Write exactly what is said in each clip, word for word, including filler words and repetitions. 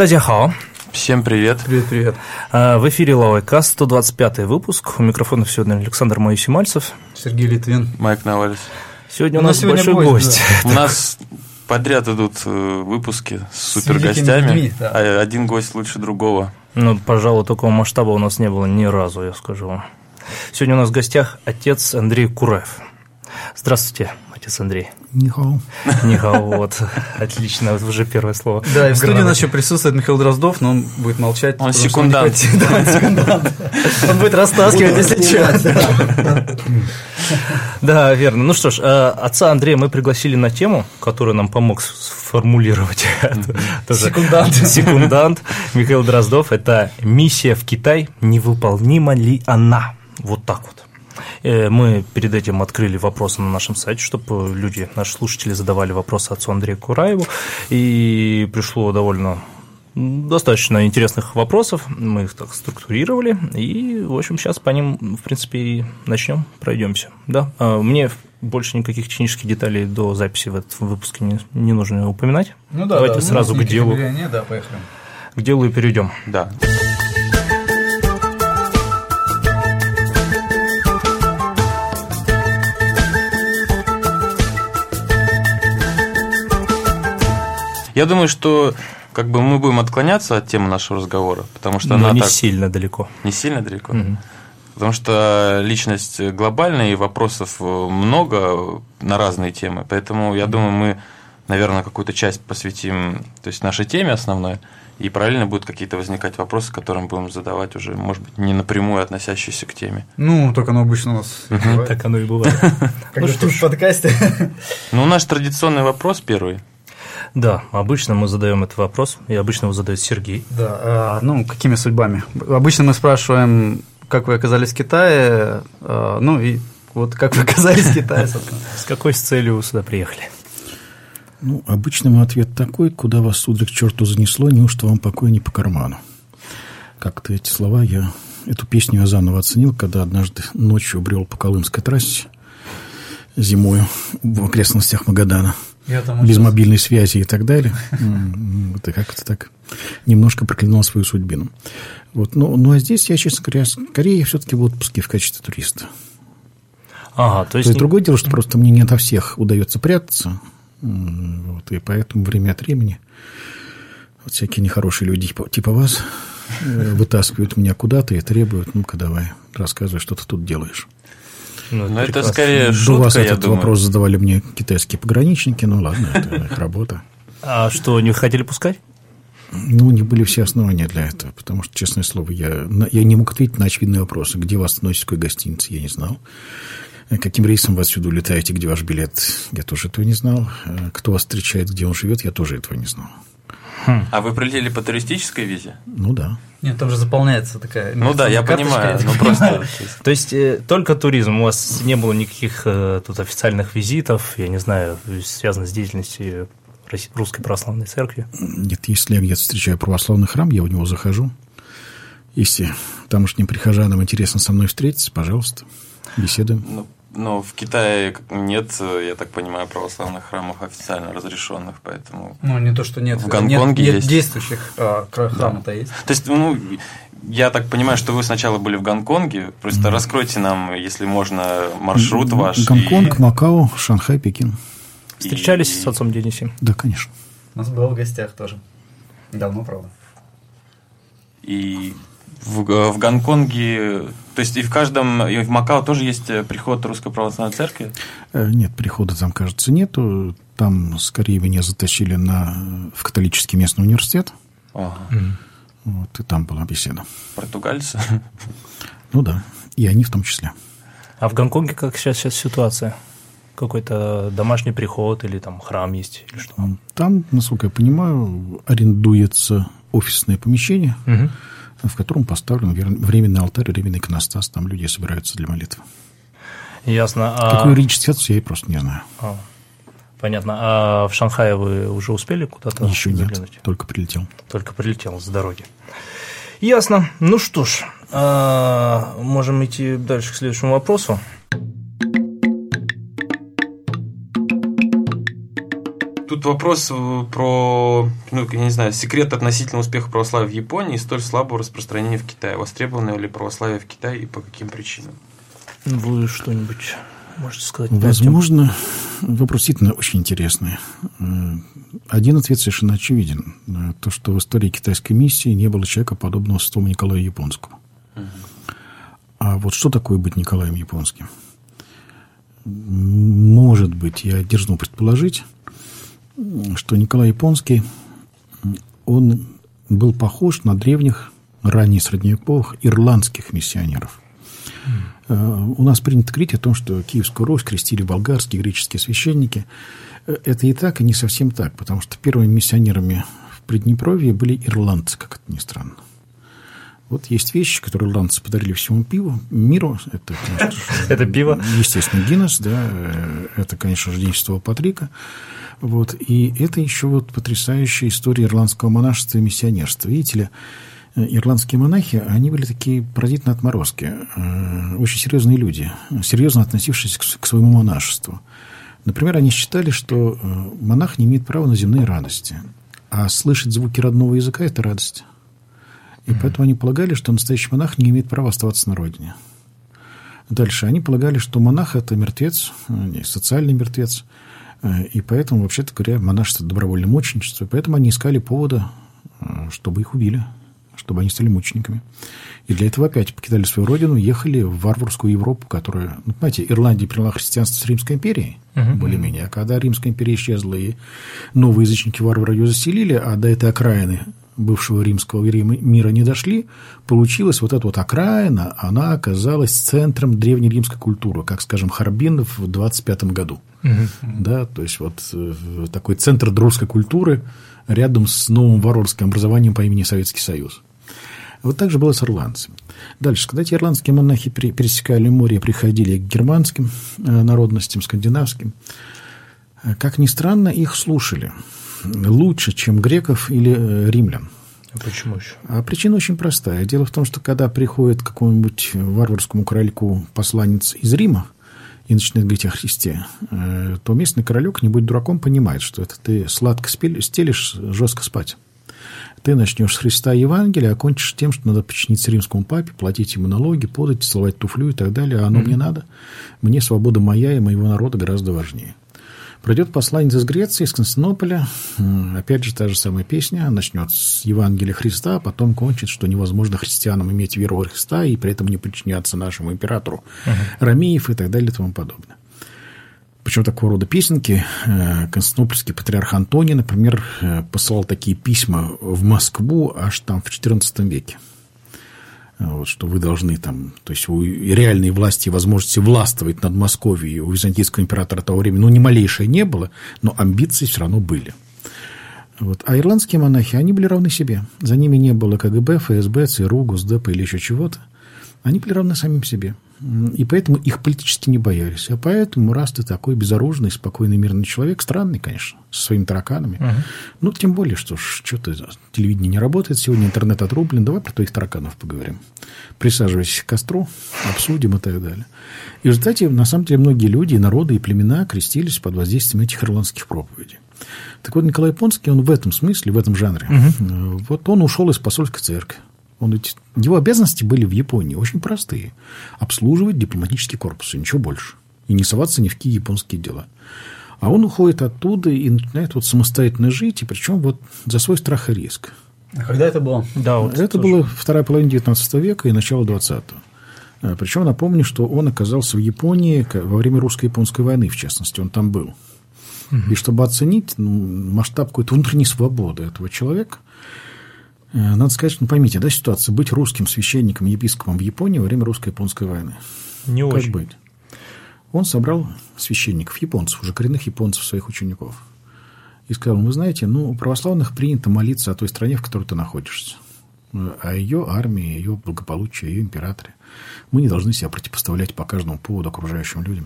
Дадяхао. Всем привет. Привет, привет. В эфире Лавайкаст, сто двадцать пятый выпуск. У микрофона сегодня Александр Моисей-Мальцев, Сергей Литвин, Майк Навалис. Сегодня у нас сегодня большой гость. Да. У нас подряд идут выпуски с супергостями, да. А один гость лучше другого. Ну, пожалуй, такого масштаба у нас не было ни разу, я скажу вам. Сегодня у нас в гостях отец Андрей Кураев. Здравствуйте, отец Андрей. Нихао. Нихао, вот, отлично, вот уже первое слово. Да, и в студии у нас еще присутствует Михаил Дроздов, но он будет молчать. Он секундант. Да, он секундант. Он будет растаскивать, если что. Да, верно. Ну что ж, отца Андрея мы пригласили на тему, которую нам помог сформулировать. Секундант. Секундант Михаил Дроздов. Это миссия в Китай, невыполнима ли она? Вот так вот. Мы перед этим открыли вопросы на нашем сайте, чтобы люди, наши слушатели, задавали вопросы отцу Андрею Кураеву, и пришло довольно достаточно интересных вопросов, мы их так структурировали, и, в общем, сейчас по ним, в принципе, и начнем, пройдемся. Да? Мне больше никаких технических деталей до записи в этом выпуске не, не нужно упоминать. Ну да, Давайте да, сразу к делу, да, поехали. К делу и перейдем. Да. Я думаю, что как бы мы будем отклоняться от темы нашего разговора, потому что Но она не так... сильно далеко. Не сильно далеко? Угу. Потому что личность глобальная, и вопросов много на разные темы, поэтому я думаю, мы, наверное, какую-то часть посвятим, то есть нашей теме основной, и параллельно будут какие-то возникать вопросы, которые мы будем задавать уже, может быть, не напрямую относящиеся к теме. Ну, так оно обычно у нас бывает. Так оно и бывает. Как же в подкасте. Ну, наш традиционный вопрос первый. Да, обычно мы задаем этот вопрос, и обычно его задает Сергей. Да, а, ну, какими судьбами? Обычно мы спрашиваем, как вы оказались в Китае, а, ну, и вот как вы оказались в Китае, собственно. С какой целью вы сюда приехали? Ну, обычно мой ответ такой: куда вас, сударь, к черту занесло, неужто вам покоя не по карману? Как-то эти слова я, эту песню я заново оценил, когда однажды ночью брел по Колымской трассе зимою в окрестностях Магадана. Без мобильной связи и так далее. Это как-то так немножко проклинал свою судьбину. Вот. Ну, ну, а здесь я, честно говоря, скорее все-таки в отпуске в качестве туриста. Ага, то есть... То есть другое дело, что просто мне не ото всех удается прятаться. Вот, и поэтому время от времени вот всякие нехорошие люди типа, типа вас вытаскивают меня куда-то и требуют: ну-ка давай, рассказывай, что ты тут делаешь. Ну, это, это скорее шутка, До вас я этот думаю. Вопрос задавали мне китайские пограничники. Ну, ладно, это их работа. А что, не хотели пускать? Ну, у них были все основания для этого. Потому что, честное слово, я, я не мог ответить на очевидные вопросы. Где вас относится, к какой гостинице, я не знал. Каким рейсом вы отсюда улетаете, где ваш билет, я тоже этого не знал. Кто вас встречает, где он живет, я тоже этого не знал. Хм. А вы прилетели по туристической визе? Ну да. Нет, там же заполняется такая... Ну да, я понимаю, ну просто... То есть только туризм, у вас не было никаких тут официальных визитов, я не знаю, связанных с деятельностью Русской Православной Церкви? Нет, если я где-то встречаю православный храм, я в него захожу. Если тамошним прихожанам интересно со мной встретиться, пожалуйста, беседуем. Ну, но в Китае нет, я так понимаю, православных храмов официально разрешенных, поэтому... Ну, не то, что нет. В Гонконге нет, есть. Нет действующих а, храмов-то да. есть. То есть, ну, я так понимаю, что вы сначала были в Гонконге. Просто mm. раскройте нам, если можно, маршрут mm. ваш. Гонконг, и... Макао, Шанхай, Пекин. Встречались и... с отцом Дионисием? Да, конечно. У нас был в гостях тоже. Давно, правда. И... В, в Гонконге, то есть и в каждом, и в Макао тоже есть приход Русской Православной Церкви? Нет, прихода там, кажется, нету. Там скорее меня затащили на, в католический местный университет. Ага. Вот, и там была беседа. Португальцы? Ну да, и они в том числе. А в Гонконге как сейчас, сейчас ситуация? Какой-то домашний приход или там храм есть? Или что? Там, насколько я понимаю, арендуется офисное помещение, угу. в котором поставлен временный алтарь, временный иконостас. Там люди собираются для молитвы. Ясно. Какой юридический статус, я и просто не знаю. А, понятно. А в Шанхае вы уже успели куда-то Еще заглянуть? Нет, только прилетел. Только прилетел с дороги. Ясно. Ну что ж, а, можем идти дальше к следующему вопросу. Тут вопрос про, ну, я не знаю, секрет относительного успеха православия в Японии и столь слабого распространения в Китае. Востребовано ли православие в Китае и по каким причинам? Вы что-нибудь можете сказать? Возможно, вопрос действительно очень интересный. Один ответ совершенно очевиден. То, что в истории китайской миссии не было человека, подобного святому Николаю Японскому. Угу. А вот что такое быть Николаем Японским? Может быть, я дерзну предположить, что Николай Японский, он был похож на древних, ранее средневековых ирландских миссионеров. Mm. У нас принято говорить о том, что Киевскую Русь крестили болгарские, греческие священники. Это и так, и не совсем так, потому что первыми миссионерами в Приднепровье были ирландцы, как это ни странно. Вот есть вещи, которые ирландцы подарили всему пиву, миру. Это, конечно, это пиво? Естественно, Гиннес, да. Это, конечно же, День Святого Патрика. Вот. И это еще вот потрясающая история ирландского монашества и миссионерства. Видите ли, ирландские монахи, они были такие поразительно отморозки. Очень серьезные люди, серьезно относившиеся к своему монашеству. Например, они считали, что монах не имеет права на земные радости. А слышать звуки родного языка – это радость. И поэтому они полагали, что настоящий монах не имеет права оставаться на родине. Дальше. Они полагали, что монах – это мертвец, социальный мертвец. И поэтому, вообще-то говоря, монашество – это добровольное мученичество. И поэтому они искали повода, чтобы их убили, чтобы они стали мучениками. И для этого опять покидали свою родину, ехали в варварскую Европу, которая... Ну, понимаете, Ирландия приняла христианство с Римской империей, uh-huh. более-менее. А когда Римская империя исчезла, и новые язычники-варвары ее заселили, а до этой окраины бывшего римского мира не дошли, получилась вот эта вот окраина, она оказалась центром древнеримской культуры, как, скажем, Харбин в двадцать пятом году. Uh-huh. Да, то есть, вот такой центр друзской культуры рядом с новым варварским образованием по имени Советский Союз. Вот так же было с ирландцами. Дальше, когда эти ирландские монахи пересекали море и приходили к германским народностям, скандинавским, как ни странно, их слушали лучше, чем греков или римлян. А почему еще? А причина очень простая. Дело в том, что когда приходит к какому-нибудь варварскому корольку посланец из Рима и начинает говорить о Христе, то местный королек, не будь дураком, понимает, что это ты сладко стелишь, жестко спать. Ты начнешь с Христа Евангелия, а кончишь тем, что надо подчиниться римскому папе, платить ему налоги, подать, целовать туфлю и так далее. А оно mm-hmm. мне надо. Мне свобода моя и моего народа гораздо важнее. Придет посланец из Греции, из Константинополя. Опять же, та же самая песня. Начнет с Евангелия Христа, а потом кончит, что невозможно христианам иметь веру во Христа и при этом не подчиняться нашему императору uh-huh. Ромеев и так далее и тому подобное. Причем такого рода песенки константинопольский патриарх Антоний, например, посылал такие письма в Москву аж там в четырнадцатом веке. Вот, что вы должны там, то есть у реальной власти и возможности властвовать над Московией у византийского императора того времени, ну, ни малейшее не было, но амбиции все равно были. Вот. А ирландские монахи, они были равны себе. За ними не было КГБ, ФСБ, ЦРУ, Госдепа или еще чего-то. Они были равны самим себе. И поэтому их политически не боялись. А поэтому, раз ты такой безоружный, спокойный, мирный человек, странный, конечно, со своими тараканами. Uh-huh. Ну, тем более, что что-то телевидение не работает, сегодня интернет отрублен, давай про твоих тараканов поговорим. Присаживайся к костру, обсудим и так далее. И в результате, на самом деле, многие люди, и народы, и племена крестились под воздействием этих ирландских проповедей. Так вот, Николай Японский, он в этом смысле, в этом жанре, uh-huh. вот он ушел из посольской церкви. Он ведь, его обязанности были в Японии очень простые. Обслуживать дипломатический корпус, и ничего больше. И не соваться ни в какие японские дела. А он уходит оттуда и начинает вот самостоятельно жить, и причем вот за свой страх и риск. А когда это было? Да, вот это тоже было вторая половина девятнадцатого века и начало двадцатого. Причем напомню, что он оказался в Японии во время русско-японской войны, в частности. Он там был. Угу. И чтобы оценить ну, масштаб какой-то внутренней свободы этого человека, надо сказать, что, ну, поймите, да, ситуация, быть русским священником и епископом в Японии во время русско-японской войны. Не как очень. Быть? Он собрал священников, японцев, уже коренных японцев, своих учеников. И сказал, вы знаете, ну, у православных принято молиться о той стране, в которой ты находишься. О ее армии, ее благополучии, о ее императоре. Мы не должны себя противопоставлять по каждому поводу окружающим людям.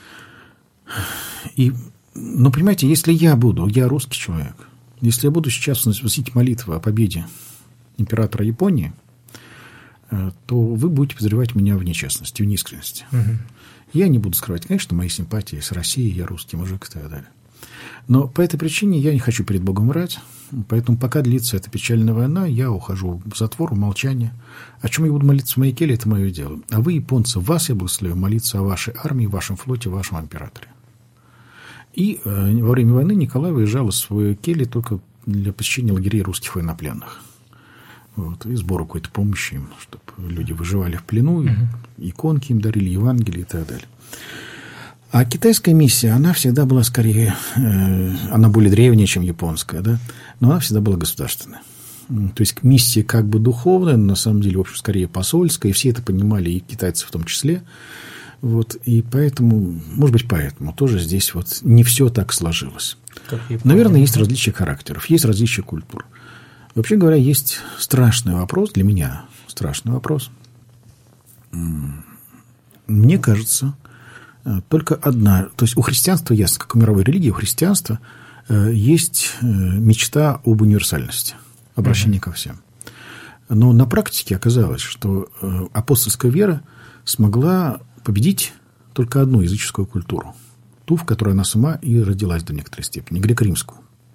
И, ну, понимаете, если я буду, я русский человек, если я буду сейчас возносить молитвы о победе императора Японии, то вы будете подозревать меня в нечестности, в неискренности. Угу. Я не буду скрывать, конечно, мои симпатии с Россией, я русский мужик и так далее. Но по этой причине я не хочу перед Богом врать. Поэтому пока длится эта печальная война, я ухожу в затвор, в молчание. О чем я буду молиться в моей келье, это мое дело. А вы, японцы, вас я благословляю молиться о вашей армии, вашем флоте, вашем императоре. И э, во время войны Николай выезжал из своей кельи только для посещения лагерей русских военнопленных. Вот, и сбора какой-то помощи им, чтобы люди выживали в плену, uh-huh. иконки им дарили, Евангелие и так далее. А китайская миссия, она всегда была скорее, э, она более древняя, чем японская, да, но она всегда была государственная. То есть миссия как бы духовная, но на самом деле, в общем, скорее посольская, и все это понимали, и китайцы в том числе. Вот, и поэтому, может быть, поэтому тоже здесь вот не все так сложилось. Наверное, есть различия характеров, есть различия культур. Вообще говоря, есть страшный вопрос, для меня страшный вопрос. Мне кажется, только одна, то есть у христианства, ясно, как у мировой религии, у христианства есть мечта об универсальности, обращение mm-hmm. ко всем. Но на практике оказалось, что апостольская вера смогла победить только одну языческую культуру, ту, в которой она сама и родилась до некоторой степени, греко-римскую.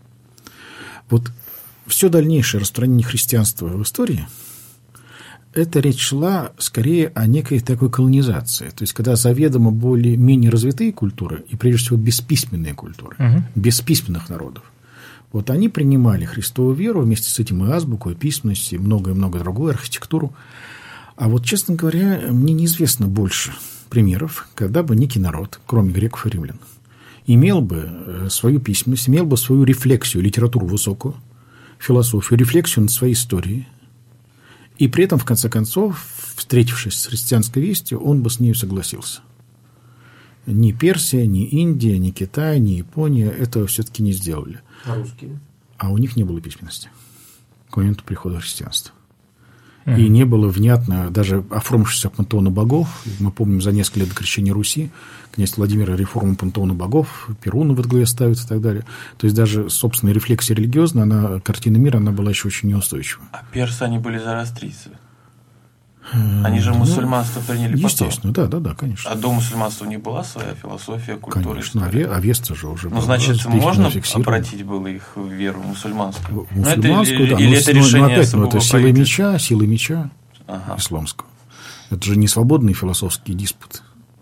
Вот все дальнейшее распространение христианства в истории, это речь шла скорее о некой такой колонизации. То есть, когда заведомо более-менее развитые культуры, и прежде всего бесписьменные культуры, угу. бесписьменных народов, вот они принимали Христову веру, вместе с этим и азбуку, и письменность, и многое-многое другое, архитектуру. А вот, честно говоря, мне неизвестно больше примеров, когда бы некий народ, кроме греков и римлян, имел бы свою письменность, имел бы свою рефлексию, литературу высокую, философию, рефлексию над своей историей, и при этом, в конце концов, встретившись с христианской вестью, он бы с нею согласился. Ни Персия, ни Индия, ни Китай, ни Япония этого все-таки не сделали. А русские? А у них не было письменности к моменту прихода христианства. Mm-hmm. И не было внятно даже оформившегося пантеона богов. Мы помним, за несколько лет до крещения Руси князь Владимир реформу пантеона богов, Перуна во главе ставит и так далее. То есть даже собственная рефлексия религиозная, она, картина мира, она была еще очень неустойчива. А персы, они были зороастрийцы. Они же мусульманство ну, приняли потом. Естественно, да, да, да, конечно. А до мусульманства у них была своя философия, культура? Конечно, а Авеста же уже Ну, значит, можно обратить было их в веру мусульманскую? Мусульманскую, это, да. Или но, это решение но опять, ну, это сила меча, сила меча ага. исламского. Это же не свободный философский диспут.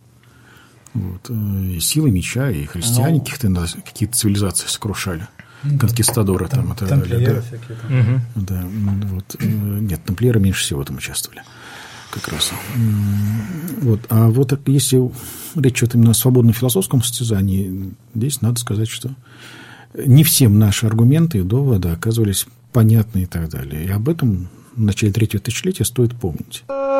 Вот. И сила меча, и христиане ну, каких-то, какие-то цивилизации сокрушали. Конкистадоры там, там и так далее. Да. Угу. Да, вот. Нет, тамплиеры меньше всего там участвовали. Как раз. Вот. А вот если речь идет именно о свободном философском состязании, здесь надо сказать, что не всем наши аргументы и доводы оказывались понятны и так далее. И об этом в начале третьего тысячелетия стоит помнить.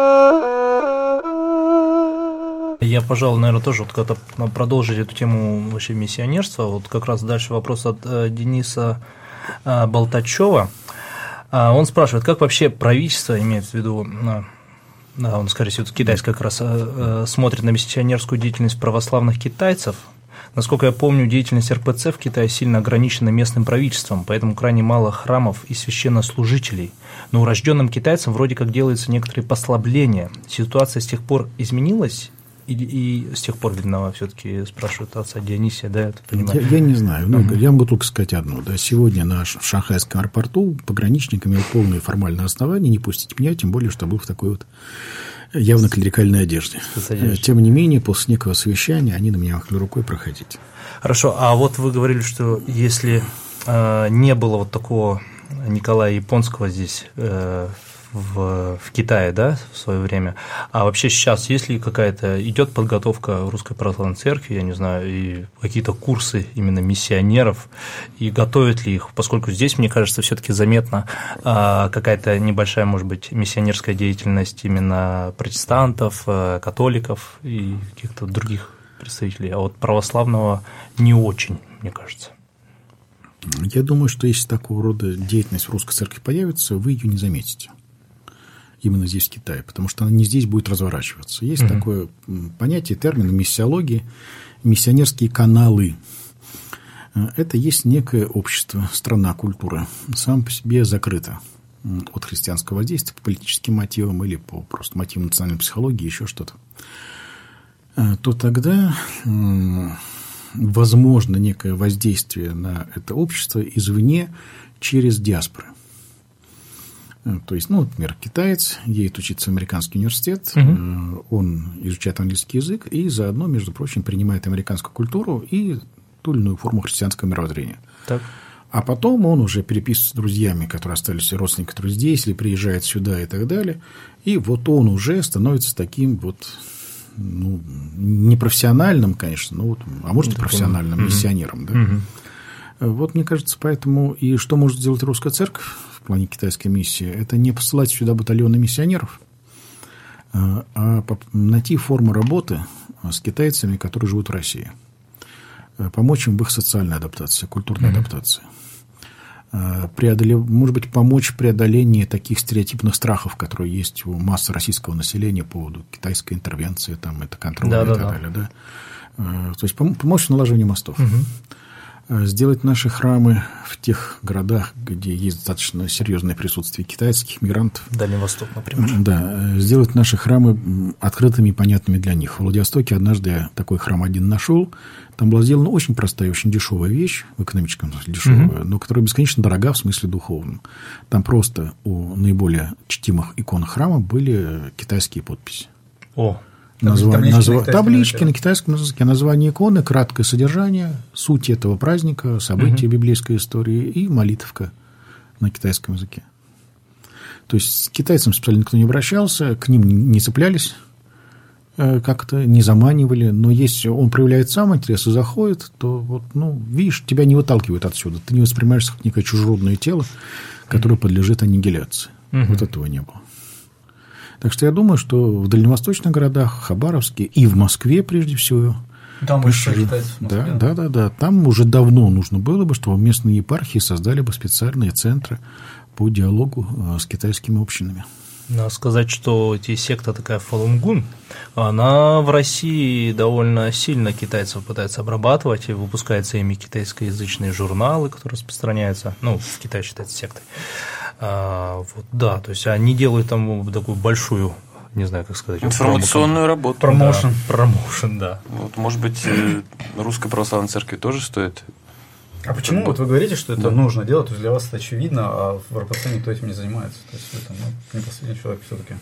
Я, пожалуй, наверное, тоже вот как-то продолжить эту тему вообще миссионерства. Вот как раз дальше вопрос от э, Дениса э, Болтачева. Э, он спрашивает, как вообще правительство, имеет в виду, э, да, он, скорее всего, китайское как раз, э, смотрит на миссионерскую деятельность православных китайцев. Насколько я помню, деятельность эр пэ цэ в Китае сильно ограничена местным правительством, поэтому крайне мало храмов и священнослужителей. Но урожденным китайцам вроде как делаются некоторые послабления. Ситуация с тех пор изменилась? И, и с тех пор, видно, все-таки спрашивают отца Дионисия, да, это понимаю? Я, я не знаю. Ну, uh-huh. Я могу только сказать одно. Да, сегодня на Шанхайском аэропорту пограничник имел полное формальное основание не пустить меня, тем более, что был в такой вот явно клерикальной одежде. Тем не менее, после некого совещания они на меня махнули рукой проходить. Хорошо. А вот вы говорили, что если э, не было вот такого Николая Японского здесь э, В, в Китае, да, в свое время. А вообще сейчас есть ли какая-то, идет подготовка Русской Православной Церкви, я не знаю, и какие-то курсы именно миссионеров, и готовят ли их, поскольку здесь, мне кажется, все-таки заметна а, какая-то небольшая, может быть, миссионерская деятельность именно протестантов, а, католиков и каких-то других представителей, а вот православного не очень, мне кажется. Я думаю, что если такого рода деятельность в Русской Церкви появится, вы ее не заметите. Именно здесь, в Китае, потому что она не здесь будет разворачиваться. Есть uh-huh. такое понятие, термин миссиологии, миссионерские каналы. Это есть некое общество, страна, культура, сама по себе закрыта от христианского воздействия по политическим мотивам или по просто мотивам национальной психологии, еще что-то. То тогда возможно некое воздействие на это общество извне через диаспоры. То есть, ну, например, китаец едет учиться в американский университет, угу. он изучает английский язык и заодно, между прочим, принимает американскую культуру и ту или иную форму христианского мировоззрения. Так. А потом он уже переписывается с друзьями, которые остались, родственники, которые здесь, или приезжает сюда и так далее. И вот он уже становится таким вот, ну, непрофессиональным, конечно, но вот, а может и профессиональным угу. миссионером. Да? Угу. Вот, мне кажется, поэтому и что может сделать русская церковь в плане китайской миссии, это не посылать сюда батальоны миссионеров, а найти форму работы с китайцами, которые живут в России. Помочь им в их социальной адаптации, культурной mm-hmm. адаптации. Преодолев... Может быть, помочь в преодолении таких стереотипных страхов, которые есть у массы российского населения по поводу китайской интервенции, там, это контроль да, и да, так да. далее. Да? То есть, помочь в наложении мостов. Mm-hmm. Сделать наши храмы в тех городах, где есть достаточно серьезное присутствие китайских мигрантов. Дальний Восток, например. Да, сделать наши храмы открытыми и понятными для них. В Владивостоке однажды я такой храм один нашел. Там была сделана очень простая, очень дешевая вещь, в экономическом смысле дешевая, mm-hmm. но которая бесконечно дорога в смысле духовном. Там просто у наиболее чтимых икон храма были китайские подписи. О, Название, таблички, назва... на таблички на китайском языке, название иконы, краткое содержание, суть этого праздника, события угу. библейской истории и молитвка на китайском языке. То есть, с китайцам специально никто не обращался, к ним не цеплялись, как-то не заманивали, но если он проявляет сам интерес и заходит, то, вот, ну, видишь, тебя не выталкивают отсюда, ты не воспринимаешься как некое чужеродное тело, которое подлежит аннигиляции. Угу. Вот этого не было. Так что я думаю, что в дальневосточных городах, Хабаровске и в Москве, прежде всего. Там больше китайцев в Москве. Да, да, да, да. Там уже давно нужно было бы, чтобы местные епархии создали бы специальные центры по диалогу с китайскими общинами. Надо сказать, что эти секта такая Falun Gong, она в России довольно сильно китайцев пытается обрабатывать, и выпускаются ими китайскоязычные журналы, которые распространяются, ну, в Китае считается сектой. А, вот, да, то есть они делают там такую большую, не знаю, как сказать, информационную работу. Промоушен. Да, промоушен, да. Вот, может быть, Русской Православной Церкви тоже стоит. А почему как бы... вот вы говорите, что это да. нужно делать, то есть для вас это очевидно, а в РПЦ никто этим не занимается? То есть это, ну, не последний человек все-таки.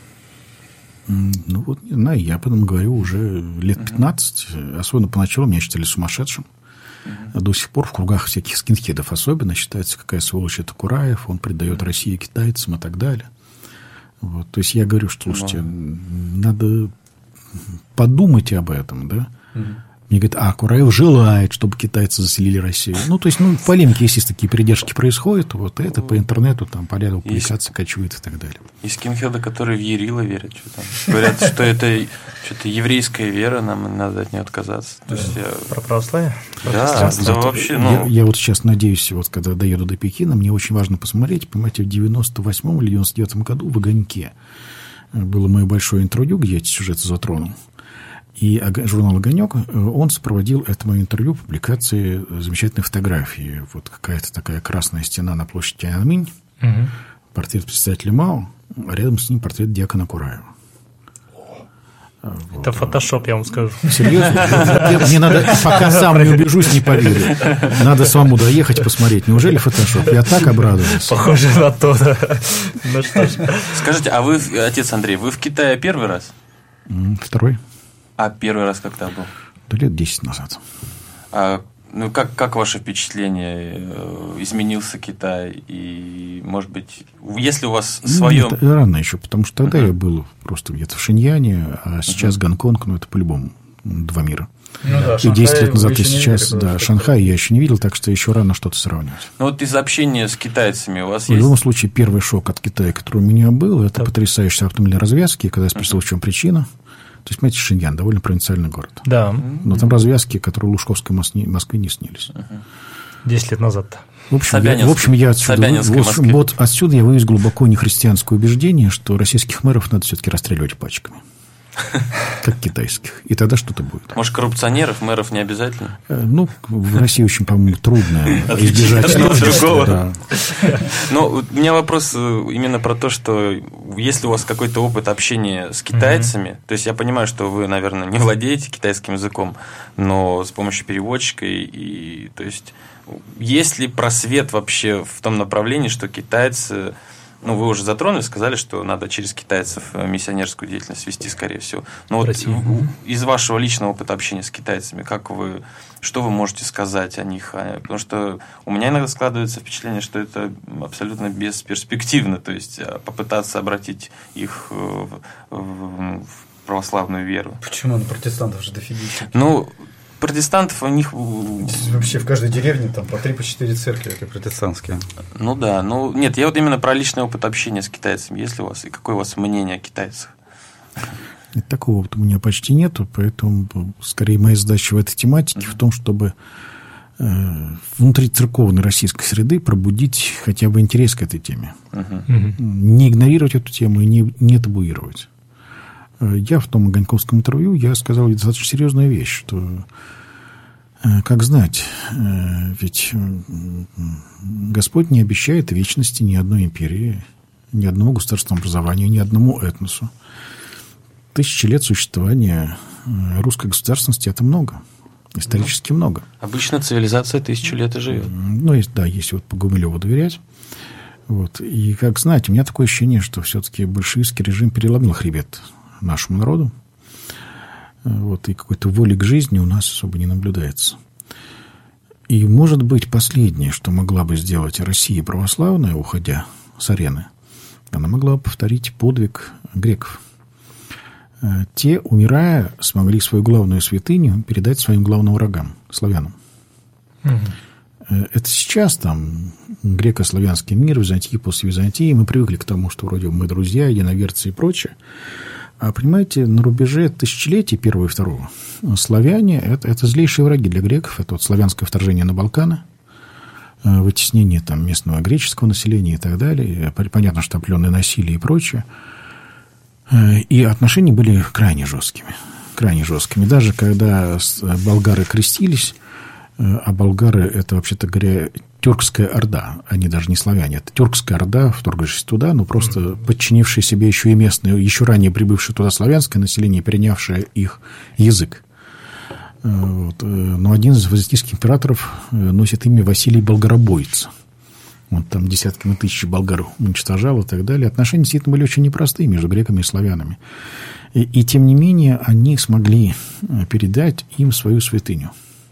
Ну вот, не знаю, я об этом говорю уже лет пятнадцать, uh-huh. особенно поначалу меня считали сумасшедшим. Uh-huh. До сих пор в кругах всяких скинхедов особенно считается, какая сволочь это Кураев, он предает uh-huh. Россию китайцам и так далее. Вот, то есть я говорю, что, слушайте, uh-huh. надо подумать об этом, да. Uh-huh. Мне говорят, а Кураев желает, чтобы китайцы заселили Россию. Ну, то есть, ну, полемики, если такие придержки происходят, вот это по интернету, там, по ряду публикаций кочует и так далее. И скинхеды, которые в Ярила верят, что там. Говорят, что это что-то еврейская вера, нам надо от нее отказаться. То есть я... Про православие? Да, да, вообще, ну... я, я вот сейчас надеюсь, вот когда доеду до Пекина, мне очень важно посмотреть, понимаете, в девяносто восьмом или девяносто девятом году в «Огоньке» было мое большое интервью, где я эти сюжеты затронул. И журнал «Огонек», он сопроводил это мое интервью публикацией замечательной фотографии. Вот какая-то такая красная стена на площади Тяньаньмэнь, угу. портрет председателя Мао, а рядом с ним портрет диакона Кураева. Это вот. Фотошоп, я вам скажу. Серьезно? Мне надо, пока сам не убежусь, не поверю. Надо самому доехать посмотреть. Неужели фотошоп? Я так обрадовался. Похоже на то, да. Ну что ж. Скажите, а вы, отец Андрей, вы в Китае первый раз? Второй. А первый раз когда был? Да лет десять назад. А, ну, как, как ваше впечатление? Изменился Китай? И, может быть, если у вас свое... Нет, рано еще, потому что тогда uh-huh. я был просто где-то в Шиньяне, а сейчас uh-huh. Гонконг, ну, это по-любому два мира. Ну, да, и десять лет назад и сейчас, да, Шанхай я еще не видел, так что еще рано что-то сравнивать. Ну, вот из общения с китайцами у вас в есть... В любом случае, первый шок от Китая, который у меня был, это так. потрясающие автомобильные развязки, когда я спросил, uh-huh. в чем причина. То есть, понимаете, Шиньян довольно провинциальный город. Да. Но там развязки, которые в Лужковской Москве не снились. Десять лет назад-то. В общем, я, в общем, я отсюда, в, вот отсюда я вывез глубоко нехристианское убеждение, что российских мэров надо все-таки расстреливать пачками. как китайских. И тогда что-то будет. Может, коррупционеров, мэров не обязательно? Ну, в России очень, по-моему, трудно избежать другого. Да. Но у меня вопрос именно про то, что если у вас какой-то опыт общения с китайцами, mm-hmm. то есть я понимаю, что вы, наверное, не владеете китайским языком, но с помощью переводчика, и, и то есть есть ли просвет вообще в том направлении, что китайцы... Ну, вы уже затронули, сказали, что надо через китайцев миссионерскую деятельность вести, скорее всего. Но вот из вашего личного опыта общения с китайцами, как вы, что вы можете сказать о них? Потому что у меня иногда складывается впечатление, что это абсолютно бесперспективно, то есть попытаться обратить их в, в православную веру. Почему? Ну, протестантов же дофигища. Ну, протестантов у них... Вообще в каждой деревне там по три, по четыре церкви это протестантские. Ну да, ну нет, я вот именно про личный опыт общения с китайцами. Есть ли у вас, и какое у вас мнение о китайцах? Такого опыта у меня почти нету, поэтому скорее моя задача в этой тематике mm-hmm. в том, чтобы э, внутри церковной российской среды пробудить хотя бы интерес к этой теме. Mm-hmm. Не игнорировать эту тему и не, не табуировать. Я в том Огоньковском интервью я сказал достаточно серьезную вещь, что, как знать, ведь Господь не обещает вечности ни одной империи, ни одному государственному образованию, ни одному этносу. Тысячи лет существования русской государственности – это много, исторически ну, много. Обычно цивилизация тысячу лет и живет. Ну, да, если вот по Гумилеву доверять. Вот. И, как знаете, у меня такое ощущение, что все-таки большевистский режим переломил хребет нашему народу. Вот, и какой-то воли к жизни у нас особо не наблюдается. И, может быть, последнее, что могла бы сделать Россия православная, уходя с арены, она могла бы повторить подвиг греков. Те, умирая, смогли свою главную святыню передать своим главным врагам, славянам. Угу. Это сейчас там греко-славянский мир, Византия после Византии. Мы привыкли к тому, что вроде мы друзья, единоверцы и прочее. А понимаете, на рубеже тысячелетий первого и второго славяне это, – это злейшие враги для греков. Это вот славянское вторжение на Балканы, вытеснение там местного греческого населения и так далее. Понятно, что определенное насилие и прочее. И отношения были крайне жесткими. Крайне жесткими. Даже когда болгары крестились, а болгары – это, вообще-то говоря, тюркская орда, они даже не славяне. Это тюркская орда, вторгшись туда, но просто mm-hmm. подчинившие себе еще и местное, еще ранее прибывшее туда славянское население, перенявшее их язык. Вот. Но один из византийских императоров носит имя Василий Болгоробоец. Он там десятками тысяч болгар уничтожал и так далее. Отношения действительно были очень непростые между греками и славянами. И, и тем не менее, они смогли передать им свою святыню.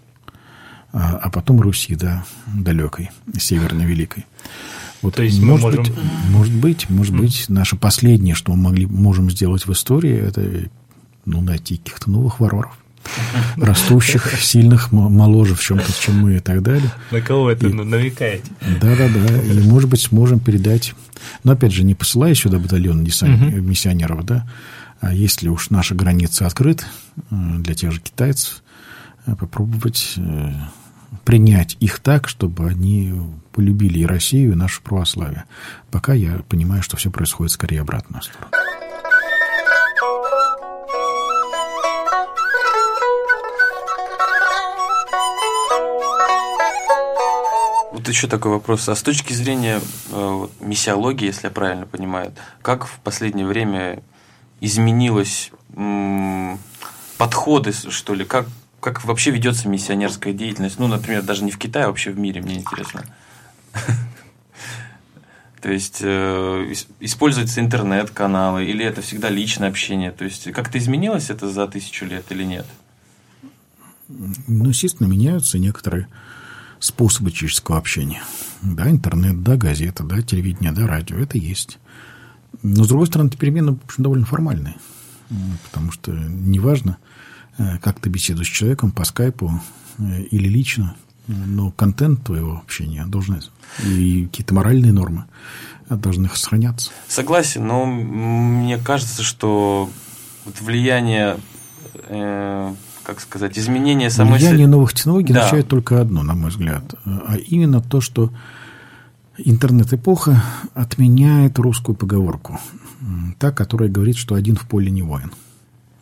А, а потом Руси, да, далекой, северной, великой. Вот, то есть может, мы можем... быть, может быть, может mm. быть, наше последнее, что мы могли, можем сделать в истории, это ну, найти каких-то новых варваров, растущих, сильных, моложе в чем-то, чем мы и так далее. На кого это и, намекаете? Да-да-да. И, может быть, сможем передать... Но, опять же, не посылая сюда батальон uh-huh. миссионеров, да, а если уж наша граница открыта для тех же китайцев, попробовать принять их так, чтобы они полюбили и Россию, и наше православие. Пока я понимаю, что все происходит скорее обратно. Вот еще такой вопрос. А с точки зрения э, миссиологии, если я правильно понимаю, как в последнее время изменилось м- подходы, что ли, как Как вообще ведется миссионерская деятельность? Ну, например, даже не в Китае, а вообще в мире, мне интересно. То есть, используются интернет-каналы, или это всегда личное общение? То есть, как-то изменилось это за тысячу лет или нет? Ну, естественно, меняются некоторые способы человеческого общения. Да, интернет, да, газета, да, телевидение, да, радио, это есть. Но, с другой стороны, эти перемены довольно формальные. Потому что неважно, как ты беседуешь с человеком по скайпу или лично, но контент твоего общения должен, и какие-то моральные нормы должны сохраняться. Согласен, но мне кажется, что влияние, э, как сказать, изменение самой... Влияние новых технологий да. означает только одно, на мой взгляд, а именно то, что интернет-эпоха отменяет русскую поговорку, та, которая говорит, что один в поле не воин.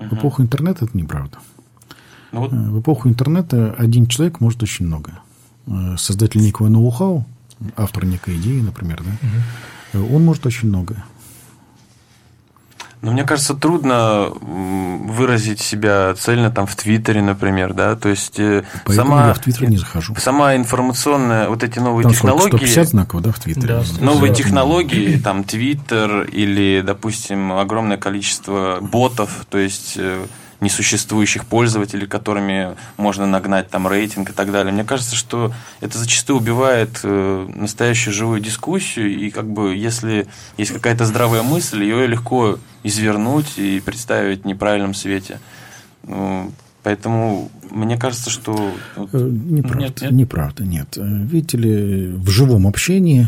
В эпоху интернета это неправда. Ну, вот... В эпоху интернета один человек может очень многое. Создатель некого ноу-хау, автор некой идеи, например, да, угу. он может очень многое. Но мне кажется, трудно выразить себя цельно там в Твиттере, например, да, то есть Поэтому сама, я в Твиттер не захожу. Сама информационная, вот эти новые там технологии, сто пятьдесят знаков, да, в Твиттере. Да, новые технологии, там Твиттер или, допустим, огромное количество ботов, то есть несуществующих пользователей, которыми можно нагнать там рейтинг и так далее. Мне кажется, что это зачастую убивает настоящую живую дискуссию, и как бы если есть какая-то здравая мысль, ее легко извернуть и представить в неправильном свете. Поэтому мне кажется, что... Неправда, нет, нет? неправда, нет. Видите ли, в живом общении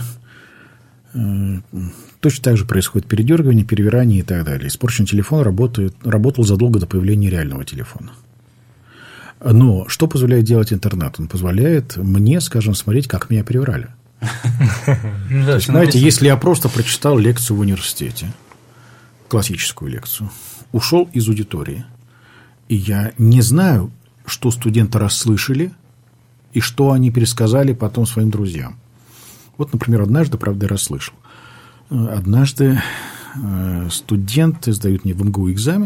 точно так же происходит передергивание, перевирание и так далее. Испорченный телефон работает, работал задолго до появления реального телефона. Но что позволяет делать интернет? Он позволяет мне, скажем, смотреть, как меня переврали. Знаете, если я просто прочитал лекцию в университете, классическую лекцию, ушел из аудитории, и я не знаю, что студенты расслышали и что они пересказали потом своим друзьям. Вот, например, однажды, правда, я расслышал. Однажды студенты сдают мне в эм гэ у экзамен,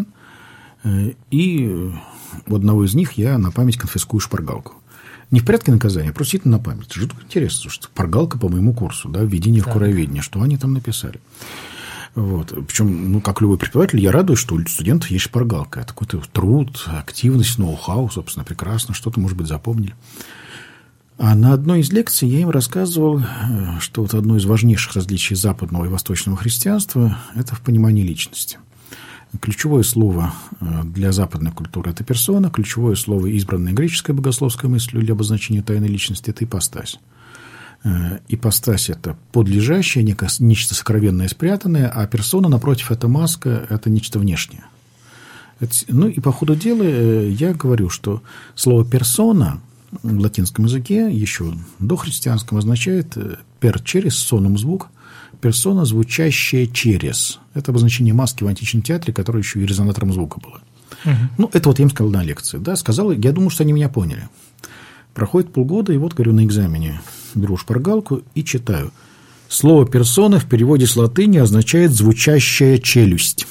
и у одного из них я на память конфискую шпаргалку. Не в порядке наказания, а просто действительно на память. Жутко интересно, что шпаргалка по моему курсу, да, введение в куроведение, что они там написали. Вот. Причем, ну, как любой преподаватель, я радуюсь, что у студентов есть шпаргалка. Это какой-то труд, активность, ноу-хау, собственно, прекрасно, что-то, может быть, запомнили. А на одной из лекций я им рассказывал, что вот одно из важнейших различий западного и восточного христианства – это в понимании личности. Ключевое слово для западной культуры – это персона, ключевое слово, избранное греческой богословской мыслью для обозначения тайной личности – это ипостась. Ипостась – это подлежащее, нечто сокровенное, спрятанное, а персона, напротив, это маска, это нечто внешнее. Это, ну и по ходу дела я говорю, что слово «персона» в латинском языке еще до христианском означает «per через» – сонум звук, персона, звучащая через. Это обозначение маски в античном театре, которое еще и резонатором звука было. Угу. Ну, это вот я им сказал на лекции. Да, сказал, я думаю, что они меня поняли. Проходит полгода, и вот, говорю, на экзамене беру шпаргалку и читаю. Слово «персона» в переводе с латыни означает «звучащая челюсть».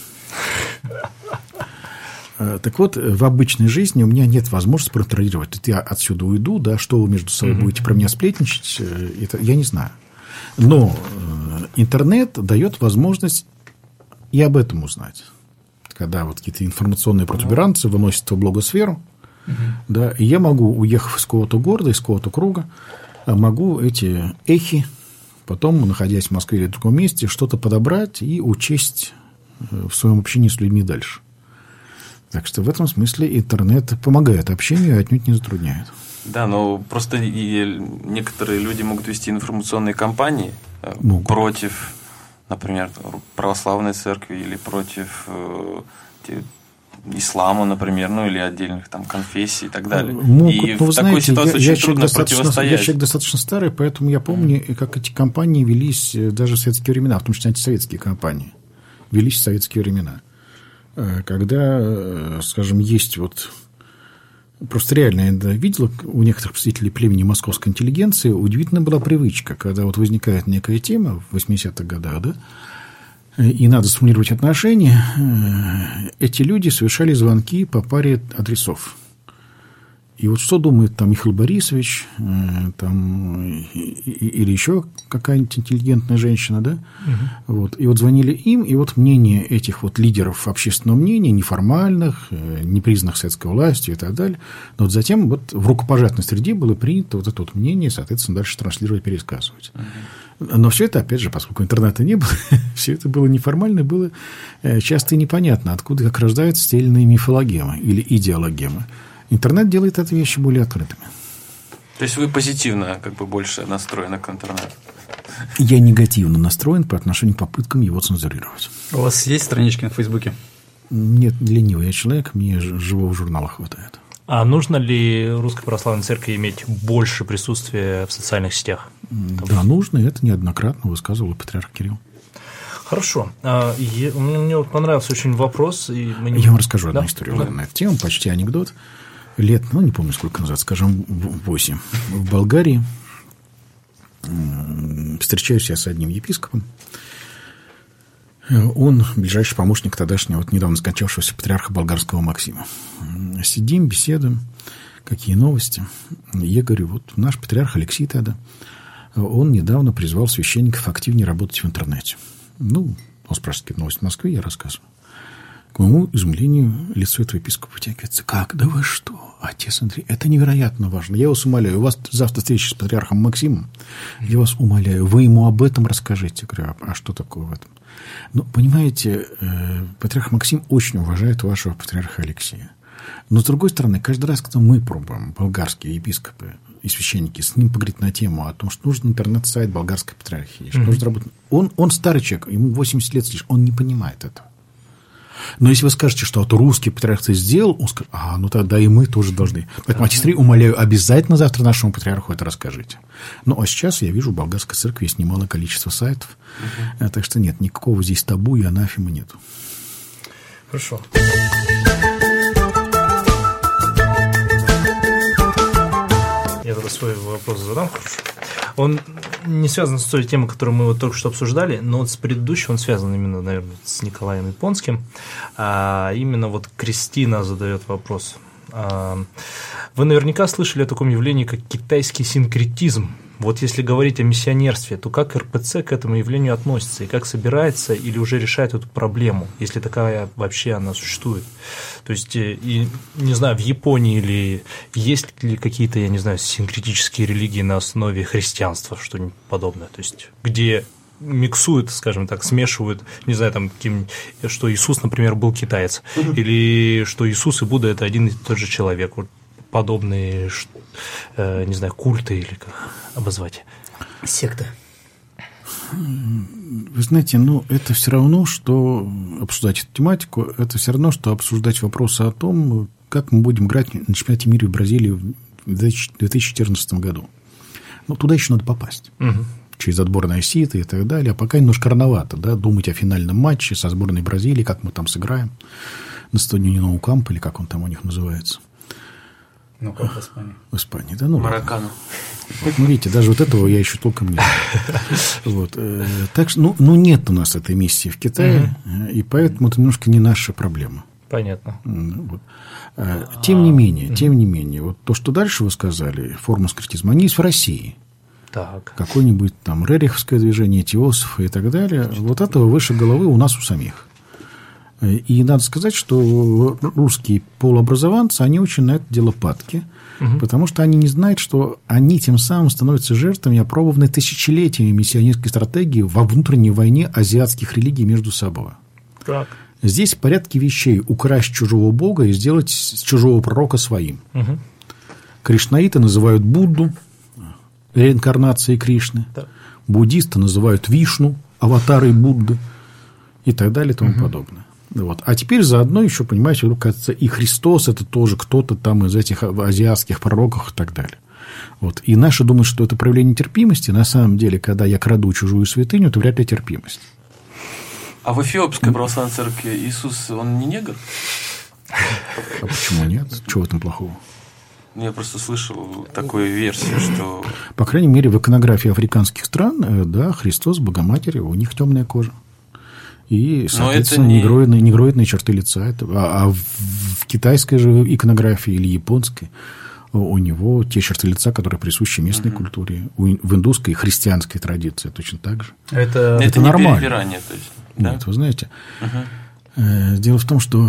Так вот, в обычной жизни у меня нет возможности проконтролировать. Вот я отсюда уйду, да, что вы между собой mm-hmm. будете про меня сплетничать, это я не знаю. Но интернет дает возможность и об этом узнать. Когда вот какие-то информационные протуберанцы выносят в блогосферу, mm-hmm. да, и я могу, уехав из какого-то города, из какого-то круга, могу эти эхи потом, находясь в Москве или в другом месте, что-то подобрать и учесть в своем общении с людьми дальше. Так что в этом смысле интернет помогает общению, а отнюдь не затрудняет. Да, но просто некоторые люди могут вести информационные кампании могут. против, например, православной церкви или против э, ислама, например, ну или отдельных там конфессий и так далее. Могут, и но, в такой знаете, ситуации я, очень я трудно противостоять. Я человек достаточно старый, поэтому я помню, mm. как эти кампании велись даже в советские времена, в том числе антисоветские кампании, велись в советские времена. Когда, скажем, есть вот... Просто реально я видел у некоторых представителей племени московской интеллигенции удивительная была привычка, когда вот возникает некая тема в восьмидесятых годах, да, и надо сформулировать отношения, эти люди совершали звонки по паре адресов. И вот что думает там Михаил Борисович, там, или еще какая-нибудь интеллигентная женщина, да? Угу. Вот. И вот звонили им, и вот мнение этих вот лидеров общественного мнения, неформальных, непризнанных советской властью и так далее, но вот затем вот в рукопожатной среде было принято вот это вот мнение, соответственно, дальше транслировать, пересказывать. Угу. Но все это, опять же, поскольку интернета не было, все это было неформально, было часто и непонятно, откуда как рождаются те или иные мифологемы или идеологемы. Интернет делает эти вещи более открытыми. То есть вы позитивно как бы больше настроены к интернету? Я негативно настроен по отношению к попыткам его цензурировать. У вас есть странички на Фейсбуке? Нет, ленивый я человек, мне живого журнала хватает. А нужно ли Русской Православной Церкви иметь больше присутствия в социальных сетях? Да, нужно, и это неоднократно высказывал патриарх Кирилл. Хорошо. А, я, мне вот понравился очень вопрос. И мы не... Я вам расскажу одну да? историю Да. на эту тему, почти анекдот. Лет, ну, не помню, сколько назад, скажем, восемь. В Болгарии встречаюсь я с одним епископом. Он ближайший помощник тогдашнего, вот недавно скончавшегося патриарха болгарского Максима. Сидим, беседуем, какие новости. Я говорю, вот наш патриарх Алексий тогда, он недавно призвал священников активнее работать в интернете. Ну, он спрашивает, какие новости в Москве, я рассказываю. К моему изумлению лицо этого епископа вытягивается. Как? Да вы что, отец Андрей? Это невероятно важно. Я вас умоляю, у вас завтра встреча с патриархом Максимом. Я вас умоляю, вы ему об этом расскажите. Я говорю, а что такое в этом? Ну, понимаете, патриарх Максим очень уважает вашего патриарха Алексея. Но, с другой стороны, каждый раз, когда мы пробуем, болгарские епископы и священники, с ним поговорить на тему о том, что нужен интернет-сайт болгарской патриархии, что mm-hmm. нужно работать... Он, он старый человек, ему восемьдесят лет слишком, он не понимает этого. Но если вы скажете, что это русский патриарх это сделал, он скажет, а, ну тогда и мы тоже должны. Поэтому, отец Андрей, умоляю, обязательно завтра нашему патриарху это расскажите. Ну, а сейчас я вижу, в болгарской церкви есть немалое количество сайтов. Uh-huh. Так что нет, никакого здесь табу и анафемы нет. Хорошо. Я тогда свой вопрос задам. Он не связан с той темой, которую мы вот только что обсуждали, но вот с предыдущим он связан именно, наверное, с Николаем Японским. А именно вот Кристина задает вопрос. А, вы наверняка слышали о таком явлении, как китайский синкретизм. Вот если говорить о миссионерстве, то как эр пэ цэ к этому явлению относится и как собирается или уже решает эту проблему, если такая вообще она существует? То есть, и, не знаю, в Японии или есть ли какие-то, я не знаю, синкретические религии на основе христианства, что-нибудь подобное, то есть, где миксуют, скажем так, смешивают, не знаю, там, каким, что Иисус, например, был китаец, mm-hmm. или что Иисус и Будда – это один и тот же человек, вот подобные, не знаю, культы или как обозвать. Секта. Вы знаете, ну, это все равно, что обсуждать эту тематику, это все равно, что обсуждать вопросы о том, как мы будем играть на чемпионате мира в Бразилии в две тысячи четырнадцатом году. Ну, туда еще надо попасть. Угу. Через отборное сито и так далее. А пока немножко рановато, да, думать о финальном матче со сборной Бразилии, как мы там сыграем на стадионе Nou Camp, или как он там у них называется. Ну, как в Испании. В Испании, да? Ну, Маракану. Вот, ну, видите, даже вот этого я еще толком не знаю. Вот. Так что, ну, ну, нет у нас этой миссии в Китае, угу. и поэтому это немножко не наша проблема. Понятно. Вот. Тем не менее, тем не менее, вот то, что дальше вы сказали, форма скритизма, они есть в России. Так. Какое-нибудь там рериховское движение, теософы и так далее. Вот этого выше головы у нас у самих. И надо сказать, что русские полуобразованцы, они очень на это дело падки, угу. потому что они не знают, что они тем самым становятся жертвами опробованной тысячелетиями миссионерской стратегии во внутренней войне азиатских религий между собой. Так. Здесь в порядке вещей украсть чужого бога и сделать чужого пророка своим. Угу. Кришнаиты называют Будду реинкарнацией Кришны, да. буддисты называют Вишну аватарой Будды и так далее и тому угу. подобное. Вот. А теперь заодно еще, понимаете, вдруг, кажется, и Христос – это тоже кто-то там из этих азиатских пророков и так далее. Вот. И наши думают, что это проявление терпимости. На самом деле, когда я краду чужую святыню, это вряд ли терпимость. А в Эфиопской православной церкви Иисус, он не негр? А почему нет? Чего в этом плохого? Я просто слышал такую версию, что… По крайней мере, в иконографии африканских стран, да, Христос, Богоматерь, у них темная кожа. И, соответственно, не... негроидные, негроидные черты лица. Это, а, а в, в китайской же иконографии или японской у него те черты лица, которые присущи местной угу. культуре. В индусской и христианской традиции точно так же. Это, это, это не нормально. перевирание, то есть, да? Нет, вы знаете, угу. дело в том, что…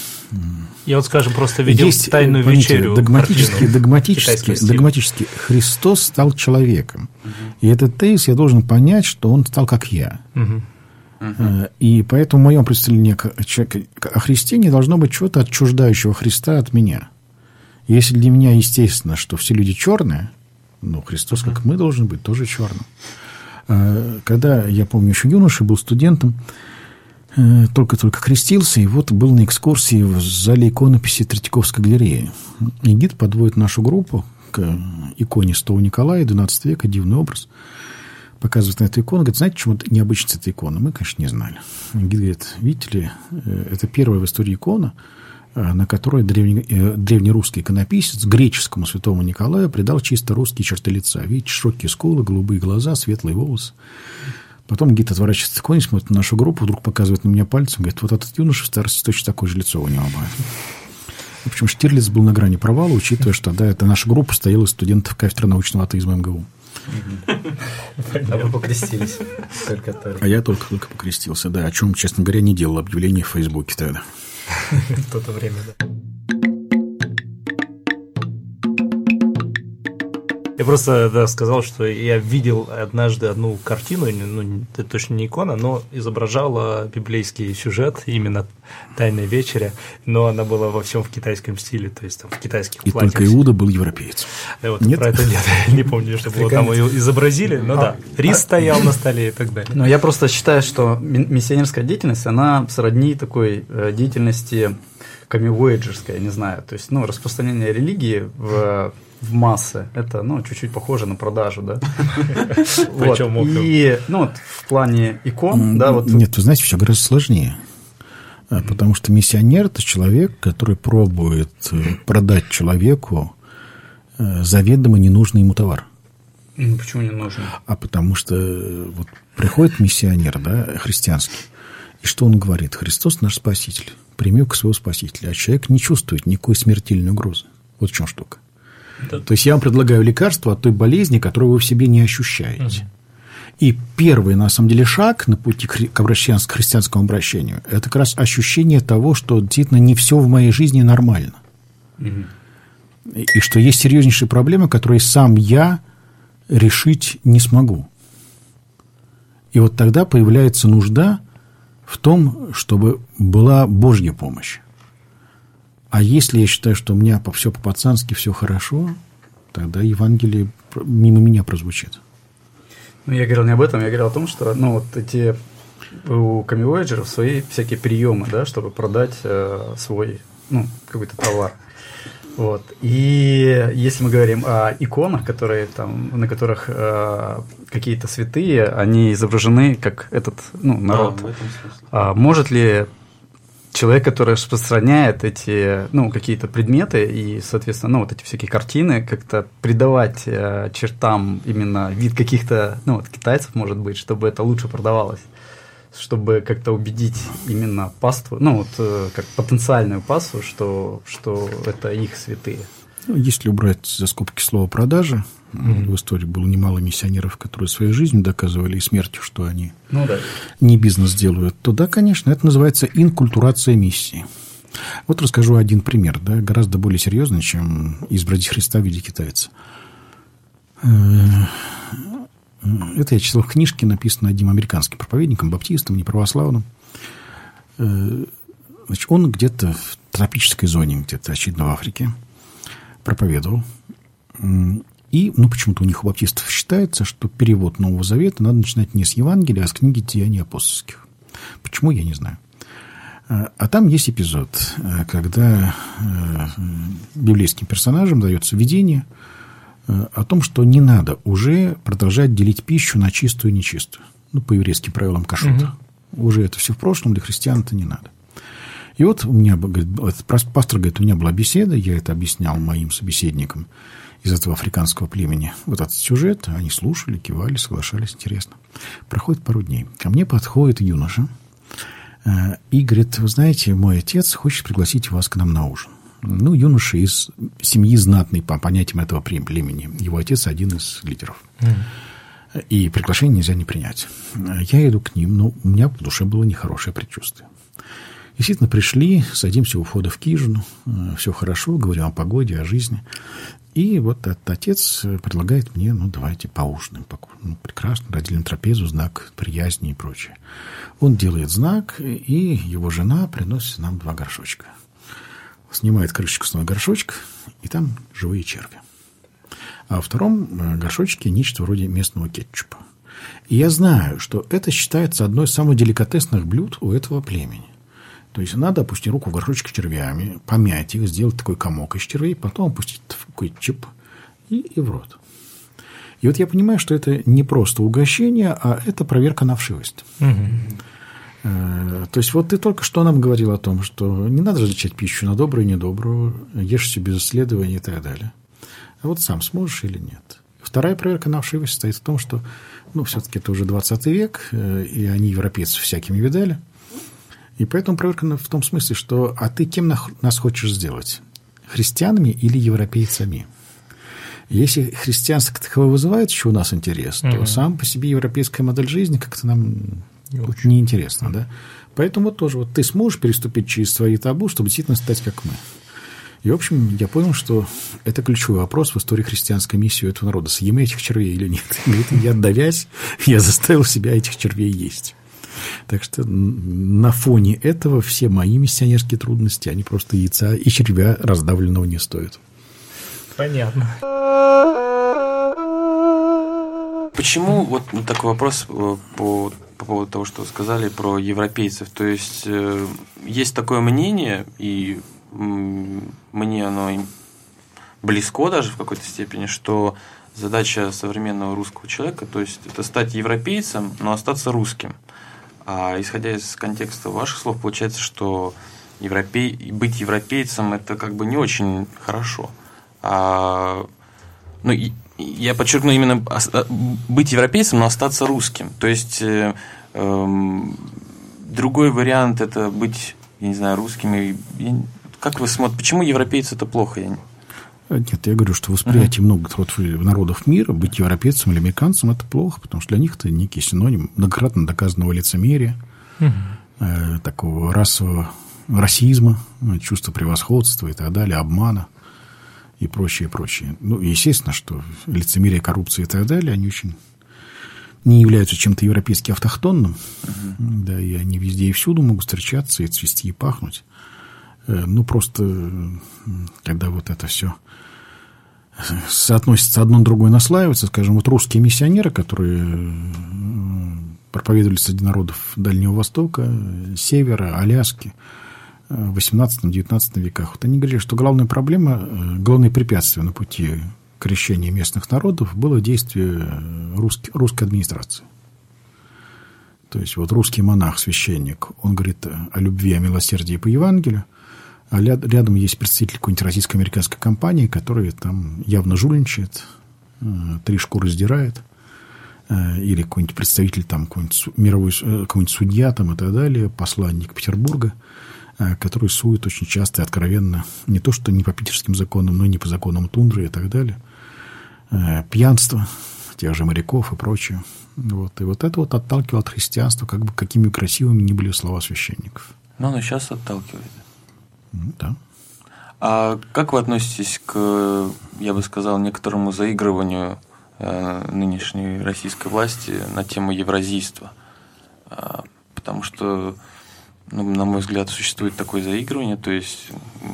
Я вот, скажем, просто видел есть, тайную помните, вечерю. Догматически, догматически, догматически Христос стал человеком. Угу. И этот тезис я должен понять, что он стал как я. Угу. Uh-huh. И поэтому в моем представлении о Христе не должно быть чего-то отчуждающего Христа от меня. Если для меня естественно, что все люди черные, ну, Христос, uh-huh. как мы, должен быть тоже черным. Когда, я помню, еще юношей, был студентом, только-только крестился, и вот был на экскурсии в зале иконописи Третьяковской галереи. И гид подводит нашу группу к иконе Святого Николая, двенадцатого века, дивный образ. показывает на эту икону, говорит, знаете, почему это необычность этой иконы? Мы, конечно, не знали. Гид говорит, видите ли, это первая в истории икона, на которой древний, древнерусский иконописец греческому святому Николаю придал чисто русские черты лица. Видите, широкие скулы, голубые глаза, светлые волосы. Потом гид отворачивается от иконы, смотрит на нашу группу, вдруг показывает на меня пальцем, говорит, вот этот юноша в старости точно такое же лицо у него будет. В общем, Штирлиц был на грани провала, учитывая, что да, это наша группа состояла из студентов кафедры научного атеизма эм гэ у. А вы покрестились? А я только-только покрестился, да, о чем, честно говоря, не делал объявление в Фейсбуке тогда. В то время, да. Я просто да, сказал, что я видел однажды одну картину, ну, это точно не икона, но изображала библейский сюжет, именно «Тайная вечеря», но она была во всем в китайском стиле, то есть там в китайских и платьях. И только Иуда был европеец. Вот, нет? Про это нет, не помню, что было там изобразили, но да, рис стоял на столе и так далее. Но я просто считаю, что миссионерская деятельность, она сродни такой деятельности камевояджерской, я не знаю, то есть, ну, распространение религии в... в массы. Это, ну, чуть-чуть похоже на продажу, да. Вот. И, ну, вот в плане икон, да, вот... Нет, вы знаете, все гораздо сложнее. Потому что миссионер – это человек, который пробует продать человеку заведомо ненужный ему товар. Почему не нужен? А потому что вот приходит миссионер, да, христианский, и что он говорит? Христос наш Спаситель. Прими к своего Спасителя. А человек не чувствует никакой смертельной угрозы. Вот в чем штука. Да. То есть я вам предлагаю лекарство от той болезни, которую вы в себе не ощущаете. Угу. И первый, на самом деле, шаг на пути к христианскому обращению – это как раз ощущение того, что действительно не все в моей жизни нормально. Угу. И что есть серьезнейшие проблемы, которые сам я решить не смогу. И вот тогда появляется нужда в том, чтобы была Божья помощь. А если я считаю, что у меня все по-пацански, все хорошо, тогда Евангелие мимо меня прозвучит. Ну, я говорил не об этом, я говорил о том, что, ну, вот эти у камевояджеров свои всякие приемы, да, чтобы продать э, свой, ну, какой-то товар. Вот. И если мы говорим о иконах, которые там, на которых э, какие-то святые, они изображены как этот, ну, народ. Да, в этом смысле. А может ли человек, который распространяет эти, ну, какие-то предметы и, соответственно, ну, вот эти всякие картины, как-то придавать э, чертам именно вид каких-то, ну, вот китайцев, может быть, чтобы это лучше продавалось, чтобы как-то убедить именно паству, ну, вот э, как потенциальную паству, что, что это их святые. Ну, если убрать за скобки слово «продажа», mm-hmm. в истории было немало миссионеров, которые своей жизнью доказывали и смертью, что они ну, да. не бизнес делают, то да, конечно, это называется инкультурация миссии. Вот расскажу один пример, да, гораздо более серьезный, чем изобразить Христа в виде китайца. Это я читал в книжке, написанной одним американским проповедником, баптистом, неправославным. Значит, он где-то в тропической зоне, где-то, очевидно, в Африке, проповедовал. И, ну, почему-то у них, у баптистов, считается, что перевод Нового Завета надо начинать не с Евангелия, а с книги Деяний апостольских. Почему, я не знаю. А там есть эпизод, когда библейским персонажам дается видение о том, что не надо уже продолжать делить пищу на чистую и нечистую. Ну, по еврейским правилам кашрута. Угу. Уже это все в прошлом, для христиан это не надо. И вот у меня, говорит, пастор говорит, у меня была беседа, я это объяснял моим собеседникам из этого африканского племени. Вот этот сюжет, они слушали, кивали, соглашались, интересно. Проходит пару дней. Ко мне подходит юноша и говорит, вы знаете, мой отец хочет пригласить вас к нам на ужин. Ну, юноша из семьи знатной по понятиям этого племени. Его отец один из лидеров. Mm. И приглашение нельзя не принять. Я иду к ним, но у меня в душе было нехорошее предчувствие. Действительно, пришли, садимся у входа в хижину, все хорошо, говорим о погоде, о жизни. И вот этот отец предлагает мне, ну, давайте поужинаем. Ну, прекрасно, родили трапезу, знак приязни и прочее. Он делает знак, и его жена приносит нам два горшочка. Снимает крышечку с одного горшочка, и там живые черви. А во втором горшочке нечто вроде местного кетчупа. И я знаю, что это считается одной из самых деликатесных блюд у этого племени. То есть надо опустить руку в горшочек с червями, помять их, сделать такой комок из червей, потом опустить в кетчуп и, и в рот. И вот я понимаю, что это не просто угощение, а это проверка на вшивость. Угу. То есть, вот ты только что нам говорил о том, что не надо различать пищу на добрую и недобрую, ешь все без исследований и так далее. А вот сам сможешь или нет? Вторая проверка на вшивость состоит в том, что, ну, все-таки это уже двадцатый век, и они европейцев всякими видали. И поэтому проверка в том смысле, что а ты кем нас хочешь сделать? Христианами или европейцами? Если христианство как таковое вызывает еще у нас интерес, то угу. сам по себе европейская модель жизни как-то нам не неинтересна. Да? Поэтому тоже вот ты сможешь переступить через свои табу, чтобы действительно стать как мы. И, в общем, я понял, что это ключевой вопрос в истории христианской миссии этого народа. Съем этих червей или нет? Говорит, я давясь, я заставил себя этих червей есть. Так что на фоне этого все мои миссионерские трудности, они просто яйца и червя раздавленного не стоят. Понятно. Почему, вот такой вопрос по, по поводу того, что вы сказали про европейцев. То есть, есть такое мнение, и мне оно близко даже в какой-то степени, что задача современного русского человека, то есть, это стать европейцем, но остаться русским. А исходя из контекста ваших слов, получается, что европей... быть европейцем – это как бы не очень хорошо. А... Ну, и я подчеркну именно быть европейцем, но остаться русским. То есть, э, э, другой вариант – это быть, я не знаю, русским. И... Как вы смотрите, почему европейцы – это плохо? Я... Нет, я говорю, что восприятие uh-huh. многих вот народов мира, быть европейцем или американцем – это плохо, потому что для них это некий синоним многократно доказанного лицемерия, uh-huh. э, такого расового расизма, чувства превосходства и так далее, обмана и прочее, прочее. Ну, естественно, что лицемерие, коррупция и так далее, они очень не являются чем-то европейски автохтонным, uh-huh. да, и они везде и всюду могут встречаться и цвести, и пахнуть. Ну, просто, когда вот это все соотносится одно на другое, наслаивается, скажем, вот русские миссионеры, которые проповедовали среди народов Дальнего Востока, Севера, Аляски в восемнадцатом-девятнадцатом веках, вот они говорили, что главная проблема, главное препятствие на пути крещения местных народов было действие русской, русской администрации. То есть, вот русский монах, священник, он говорит о любви, о милосердии по Евангелию, а рядом есть представитель какой-нибудь российско-американской компании, которая там явно жульничает, три шкуры сдирает, или какой-нибудь представитель там, какой-нибудь мировой какой-нибудь судья там, и так далее, посланник Петербурга, который сует очень часто и откровенно не то, что не по питерским законам, но и не по законам тундры и так далее. Пьянство тех же моряков и прочее. Вот. И вот это вот отталкивало от христианства, как бы какими красивыми ни были слова священников. Ну, оно сейчас отталкивает. Да. А как вы относитесь к, я бы сказал, некоторому заигрыванию э, нынешней российской власти на тему евразийства? А, потому что, ну, на мой взгляд, существует такое заигрывание, то есть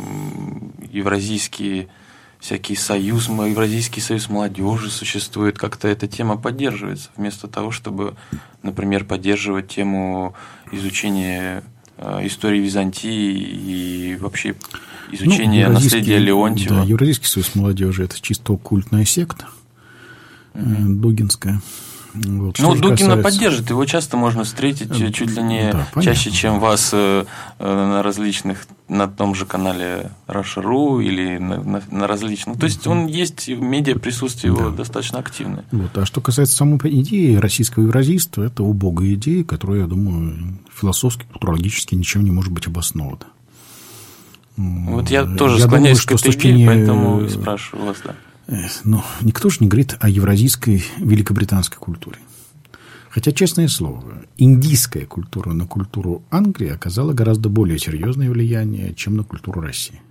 евразийские всякие союз, Евразийский союз молодежи существует, как-то эта тема поддерживается, вместо того, чтобы, например, поддерживать тему изучения истории Византии и вообще изучения ну, наследия Леонтьева. Да, Евразийский союз молодежи – это чисто оккультная секта, mm-hmm. дугинская. Вот, ну, Дугина касается... поддержит, его часто можно встретить чуть ли не да, чаще, чем вас э, на различных, на том же канале Russia.ru или на, на, на различных. То есть, он есть, медиа присутствие его да. достаточно активное. Вот. А что касается самой идеи российского евразийства, это убогая идея, которая, я думаю, философски, культурологически ничем не может быть обоснована. Вот я тоже я склоняюсь думаю, к этой идее, поэтому и спрашиваю вас, да. Но никто же не говорит о евразийской великобританской культуре. Хотя, честное слово, индийская культура на культуру Англии оказала гораздо более серьезное влияние, чем на культуру России.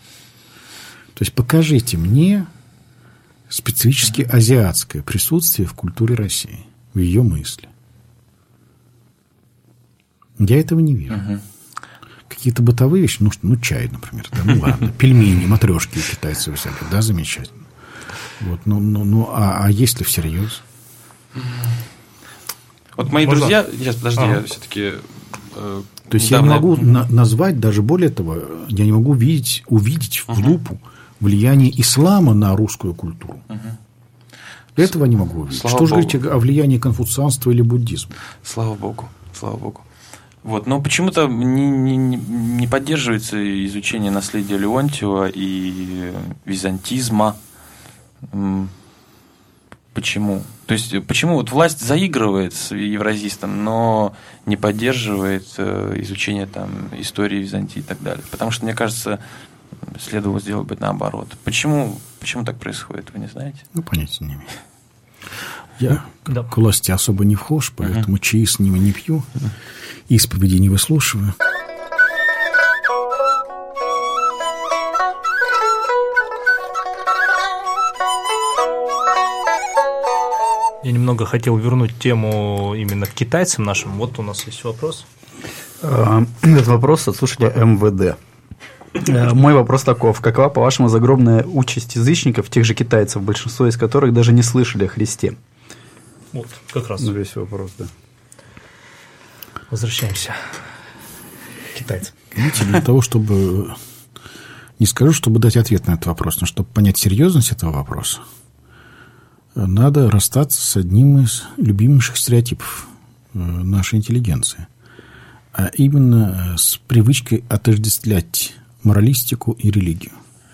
То есть, покажите мне специфически азиатское присутствие в культуре России, в ее мысли. Я этого не вижу. Uh-huh. Какие-то бытовые вещи, ну, ну чай, например, да, ну ладно, пельмени, матрешки китайцы высоли, да, замечательно. Вот, ну, ну, ну а, а если всерьез? Вот мои Можно? друзья, сейчас, подожди, ага. я все-таки. Э, То есть недавно... я не могу на- назвать, даже более того, я не могу видеть, увидеть в uh-huh. лупу влияние ислама на русскую культуру. Uh-huh. Этого не могу увидеть. Слава Что же Богу. говорите о влиянии конфуцианства или буддизма? Слава Богу, слава Богу. Вот, но почему-то не, не, не поддерживается изучение наследия Леонтьева и византизма. Почему? То есть, почему вот власть заигрывает с евразистом, но не поддерживает изучение там, истории Византии и так далее? Потому что, мне кажется, следовало сделать бы наоборот. Почему, почему так происходит, вы не знаете? Ну, понятия не имею. Я Да. к власти особо не вхож, поэтому uh-huh. чаи с ними не пью, исповеди не выслушиваю. Я немного хотел вернуть тему именно к китайцам нашим. Вот у нас есть вопрос. Этот вопрос от слушателя эм вэ дэ. Мой вопрос таков. Какова, по-вашему, загробная участь язычников, тех же китайцев, большинство из которых даже не слышали о Христе? Вот, как раз. Ну, весь вопрос, да. Возвращаемся к китайцам. Видите, для того, чтобы... Не скажу, чтобы дать ответ на этот вопрос, но чтобы понять серьезность этого вопроса, надо расстаться с одним из любимейших стереотипов нашей интеллигенции, а именно с привычкой отождествлять моралистику и религию.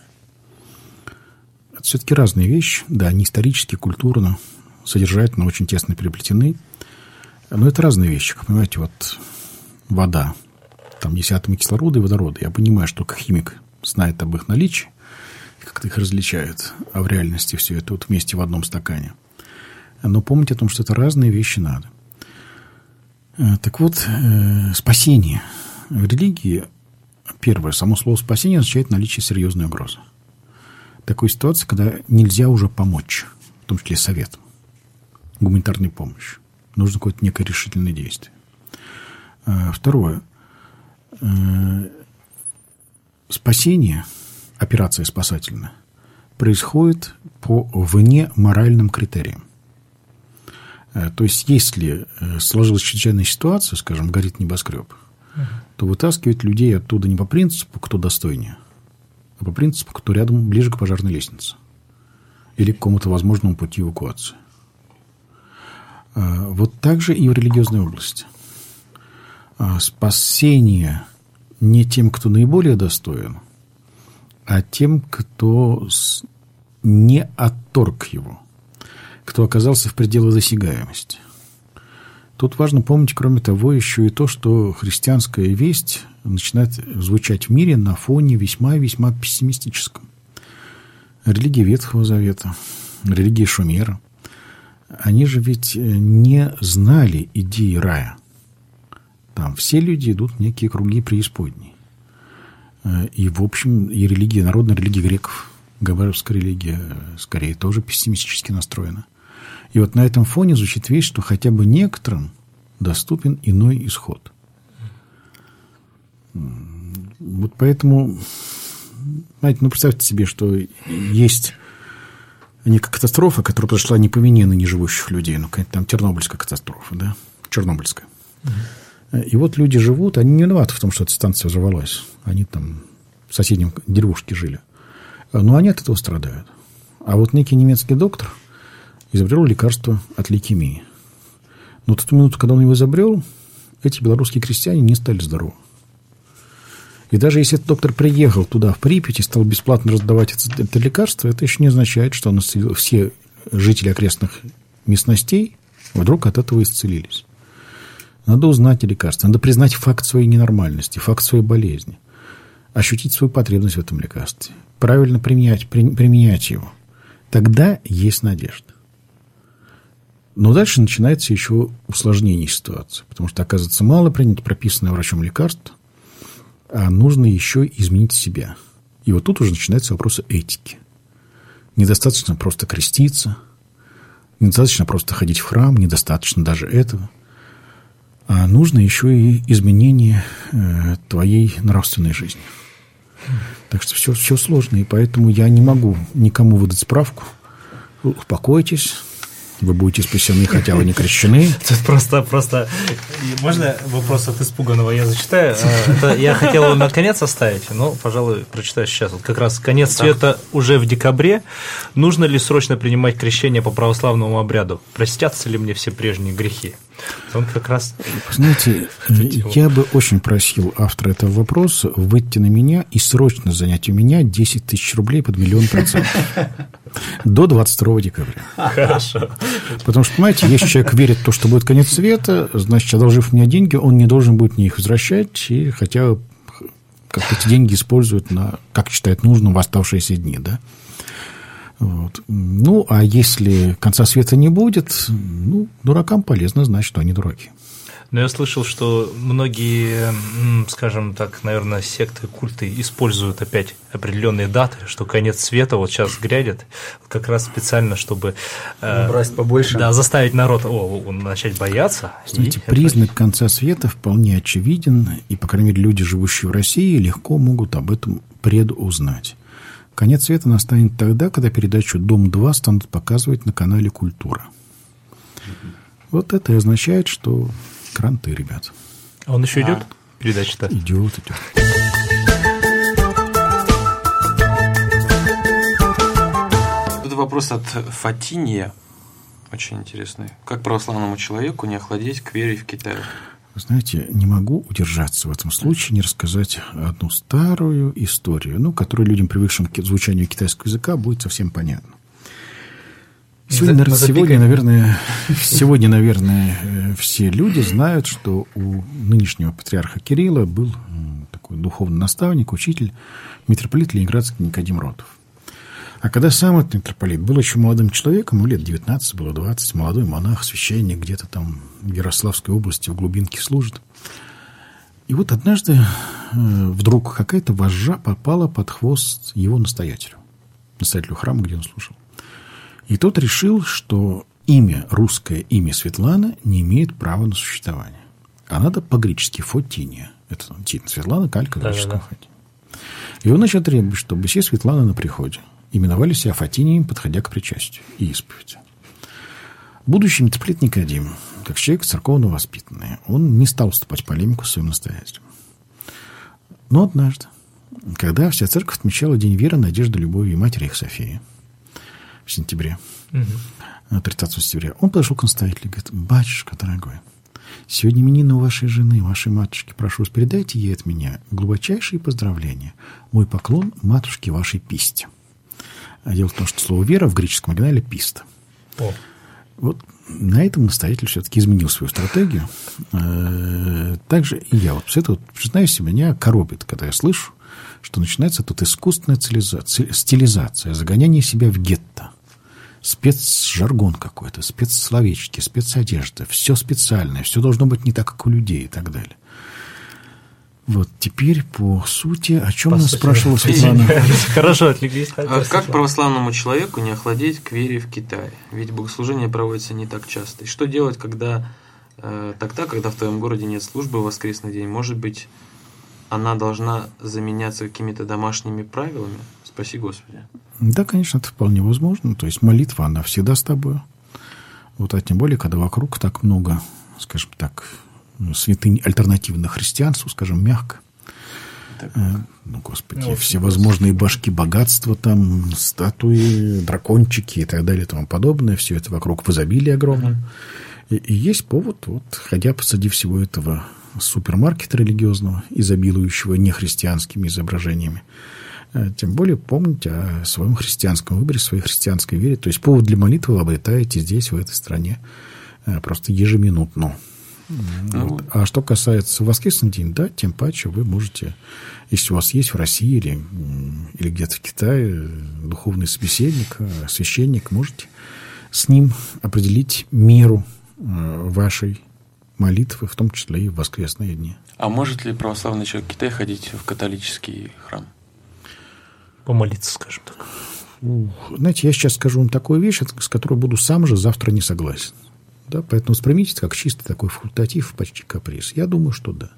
Это все-таки разные вещи, да, они исторически, культурно, содержательно очень тесно переплетены, но это разные вещи. Как понимаете, вот вода, там есть атомы кислорода и водорода. Я понимаю, что как химик знает об их наличии, как-то их различают, а в реальности все это вот вместе в одном стакане. Но помните о том, что это разные вещи надо. Так вот, спасение в религии, первое, само слово спасение означает наличие серьезной угрозы. Такой ситуации, когда нельзя уже помочь, в том числе советом, гуманитарной помощи. Нужно какое-то некое решительное действие. Второе. Спасение, операция спасательная, происходит по вне моральным критериям. То есть, если сложилась чрезвычайная ситуация, скажем, горит небоскреб, uh-huh. то вытаскивать людей оттуда не по принципу, кто достойнее, а по принципу, кто рядом, ближе к пожарной лестнице или к какому-то возможному пути эвакуации. Вот так же и в религиозной области. Спасение не тем, кто наиболее достоин, а тем, кто не отторг его, кто оказался в пределах досягаемости. Тут важно помнить, кроме того, еще и то, что христианская весть начинает звучать в мире на фоне весьма-весьма пессимистическом. Религия Ветхого Завета, религия Шумера, они же ведь не знали идеи рая. Там все люди идут в некие круги преисподней. И, в общем, и религия, народная религия греков, гомеровская религия, скорее, тоже пессимистически настроена. И вот на этом фоне звучит вещь, что хотя бы некоторым доступен иной исход. Вот поэтому, знаете, ну, представьте себе, что есть некая катастрофа, которая произошла не по вине ныне живущих людей, ну, какая-то там Чернобыльская катастрофа, да, Чернобыльская. Угу. И вот люди живут, они не виноваты в том, что эта станция взорвалась. Они там в соседнем деревушке жили. Но они от этого страдают. А вот некий немецкий доктор изобрел лекарство от лейкемии. Но в ту минуту, когда он его изобрел, эти белорусские крестьяне не стали здоровы. И даже если этот доктор приехал туда, в Припять, и стал бесплатно раздавать это, это лекарство, это еще не означает, что он исцелил, все жители окрестных местностей вдруг от этого исцелились. Надо узнать о лекарстве, надо признать факт своей ненормальности, факт своей болезни, ощутить свою потребность в этом лекарстве, правильно применять, при, применять его. Тогда есть надежда. Но дальше начинается еще усложнение ситуации, потому что, оказывается, мало принять прописанное врачом лекарство, а нужно еще изменить себя. И вот тут уже начинаются вопросы этики. Недостаточно просто креститься, недостаточно просто ходить в храм, недостаточно даже этого. А нужно еще и изменение э, твоей нравственной жизни. Так что все, все сложно, и поэтому я не могу никому выдать справку. Успокойтесь, вы будете спасены, хотя вы не крещены. Тут просто, просто... Можно вопрос от испуганного я зачитаю? Это я хотел его на конец оставить, но, пожалуй, прочитаю сейчас. Вот как раз конец света уже в декабре. Нужно ли срочно принимать крещение по православному обряду? Простятся ли мне все прежние грехи? Он как раз... Знаете, я бы очень просил автора этого вопроса выйти на меня и срочно занять у меня десять тысяч рублей под миллион процентов. До двадцать второго декабря. Хорошо. Потому что, понимаете, если человек верит в то, что будет конец света, значит, одолжив мне деньги, он не должен будет мне их возвращать, и хотя как эти деньги используют на, как считает нужным, в оставшиеся дни, да. Вот. Ну, а если конца света не будет, ну, дуракам полезно знать, что они дураки. Но я слышал, что многие, скажем так, наверное, секты, культы используют опять определенные даты, что конец света вот сейчас грядет, как раз специально, чтобы брать побольше. Да, заставить народ о, начать бояться. Знаете, признак это... конца света вполне очевиден, и, по крайней мере, люди, живущие в России, легко могут об этом предузнать. Конец света настанет тогда, когда передачу «Дом-два» станут показывать на канале «Культура». Вот это и означает, что кранты, ребят. А он еще идет? А. Передача-то? Идет, идет. Тут вопрос от Фатиния, очень интересный. Как православному человеку не охладеть к вере в Китай? Вы знаете, не могу удержаться в этом случае, не рассказать одну старую историю, ну, которую людям, привыкшим к звучанию китайского языка, будет совсем понятно. Сегодня, сегодня, наверное, сегодня, наверное, все люди знают, что у нынешнего патриарха Кирилла был такой духовный наставник, учитель, митрополит Ленинградский Никодим Ротов. А когда сам этот митрополит был еще молодым человеком, ему лет девятнадцать, было двадцать, молодой монах, священник, где-то там в Ярославской области, в глубинке служит. И вот однажды вдруг какая-то вожжа попала под хвост его настоятелю, настоятелю храма, где он служил. И тот решил, что имя, русское имя Светлана не имеет права на существование. А надо по-гречески Фотиния. Это там, Светлана, калька греческого Фотиния. И он начал требовать, чтобы все Светланы на приходе именовали себя Фотинием, подходя к причастию и исповеди. Будущий митрополит Никодим, как человек церковно воспитанный, он не стал вступать в полемику с своим настоятелем. Но однажды, когда вся церковь отмечала День веры, надежды, любови и матери их Софии в сентябре, угу. тридцатого сентября, он подошел к настоятелю и говорит: «Батюшка дорогой, сегодня именины у вашей жены, вашей матушки. Прошу вас, передайте ей от меня глубочайшие поздравления. Мой поклон матушке вашей Писте». А дело в том, что слово «вера» в греческом оригинале «писта». О. Вот на этом настоятель все-таки изменил свою стратегию. Также и я. Вот это, вот, признаюсь, меня коробит, когда я слышу, что начинается тут искусственная стилизация, загоняние себя в гетто. Спецжаргон какой-то, спецсловечки, спецодежда. Все специальное, все должно быть не так, как у людей и так далее. Вот теперь по сути, о чем нас спрашивала Светлана? Хорошо, отвлеклись. А как православному человеку не охладеть к вере в Китае? Ведь богослужение проводится не так часто. И что делать, когда э, тогда, когда в твоем городе нет службы в воскресный день? Может быть, она должна заменяться какими-то домашними правилами? Спаси Господи. Да, конечно, это вполне возможно. То есть молитва, она всегда с тобой. Вот, а тем более, когда вокруг так много, скажем так, святынь альтернативных христианству, скажем, мягко. Так. Ну, Господи, ну, всевозможные башки богатства, там, статуи, дракончики и так далее и тому подобное. Все это вокруг в изобилии огромном. Uh-huh. И, и есть повод, вот, ходя посреди всего этого супермаркета религиозного, изобилующего нехристианскими изображениями, тем более помнить о своем христианском выборе, своей христианской вере. То есть повод для молитвы вы обретаете здесь, в этой стране, просто ежеминутно. Ну, вот. А что касается воскресный день, да, тем паче вы можете, если у вас есть в России или, или где-то в Китае духовный собеседник, священник, можете с ним определить меру вашей молитвы, в том числе и в воскресные дни. А может ли православный человек в Китае ходить в католический храм? Помолиться, скажем так. Знаете, я сейчас скажу вам такую вещь, с которой буду сам же завтра не согласен. Да, поэтому воспримите это как чистый такой факультатив, почти каприз. Я думаю, что да.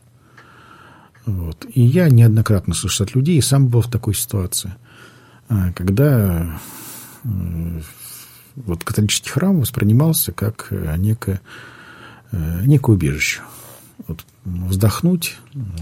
Вот. И я неоднократно слышал от людей, и сам был в такой ситуации, когда вот католический храм воспринимался как некое, некое убежище. Вот вздохнуть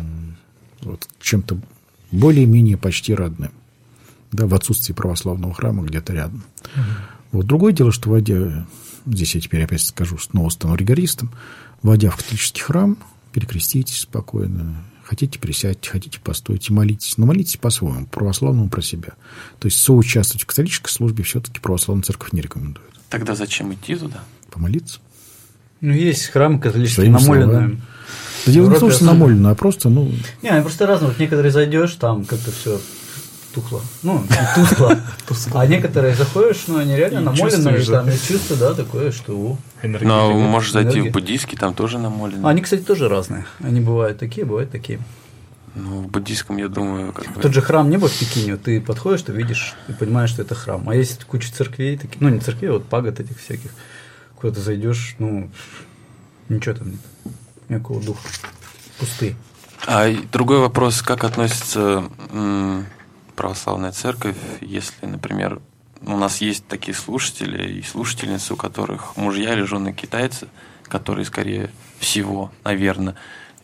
вот, чем-то более-менее почти родным. Да, в отсутствии православного храма где-то рядом. Угу. Вот другое дело, что войдя, здесь я теперь опять скажу, снова стану ригористом, войдя в католический храм, перекреститесь спокойно, хотите присядьте, хотите постойте, молитесь, но молитесь по-своему, православному про себя. То есть соучаствовать в католической службе все-таки православная церковь не рекомендует. Тогда зачем идти туда? Помолиться. Ну, есть храмы католические намоленные. Да дело не в том, что намолено, а просто, ну... Не, они просто разные. Вот некоторые зайдешь, там как-то все тухло. Ну, тускло. А некоторые заходишь, ну, они реально намоленные, и там есть чувство, да, такое, что... Но можешь зайти в буддийский, там тоже намоленные. Они, кстати, тоже разные. Они бывают такие, бывают такие. Ну, в буддийском, я думаю, как бы... Тот же храм не был в Пекине, ты подходишь, ты видишь и понимаешь, что это храм. А есть куча церквей, таких, ну, не церквей, а вот пагод этих всяких. Куда ты зайдешь, ну, ничего там нет. Никакого духа. Пустые. А другой вопрос, как относится м, православная церковь, если, например, у нас есть такие слушатели и слушательницы, у которых мужья или жены китайцы, которые, скорее всего, наверное,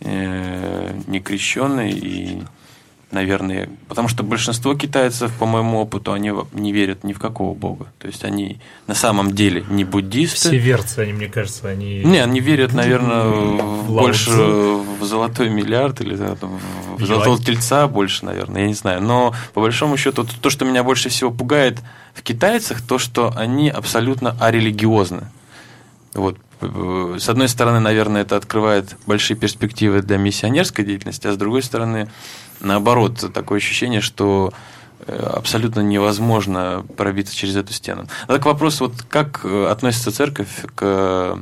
э, не крещенные и, наверное, потому что большинство китайцев, по моему опыту, они не верят ни в какого бога. То есть они на самом деле не буддисты. Все верцы, они, мне кажется, они... Не, они верят, наверное, больше в золотой миллиард или в золотого тельца больше, наверное, я не знаю. Но по большому счету то, что меня больше всего пугает в китайцах, то, что они абсолютно арелигиозны. Вот. С одной стороны, наверное, это открывает большие перспективы для миссионерской деятельности, а с другой стороны, наоборот, такое ощущение, что абсолютно невозможно пробиться через эту стену. А так вопрос, вот как относится церковь к,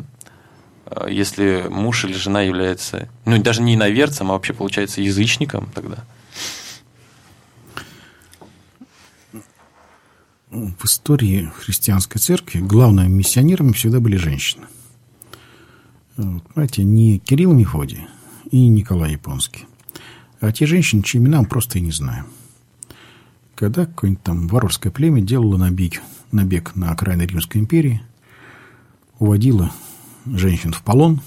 если муж или жена является, ну, даже не иноверцем, а вообще, получается, язычником тогда? В истории христианской церкви главными миссионерами всегда были женщины. Вот, понимаете, не Кирилл Мефодий и Николай Японский, а те женщины, чьи имена мы просто и не знаем. Когда какое-нибудь там варварское племя делало набег, набег на окраины Римской империи, уводило женщин в полон,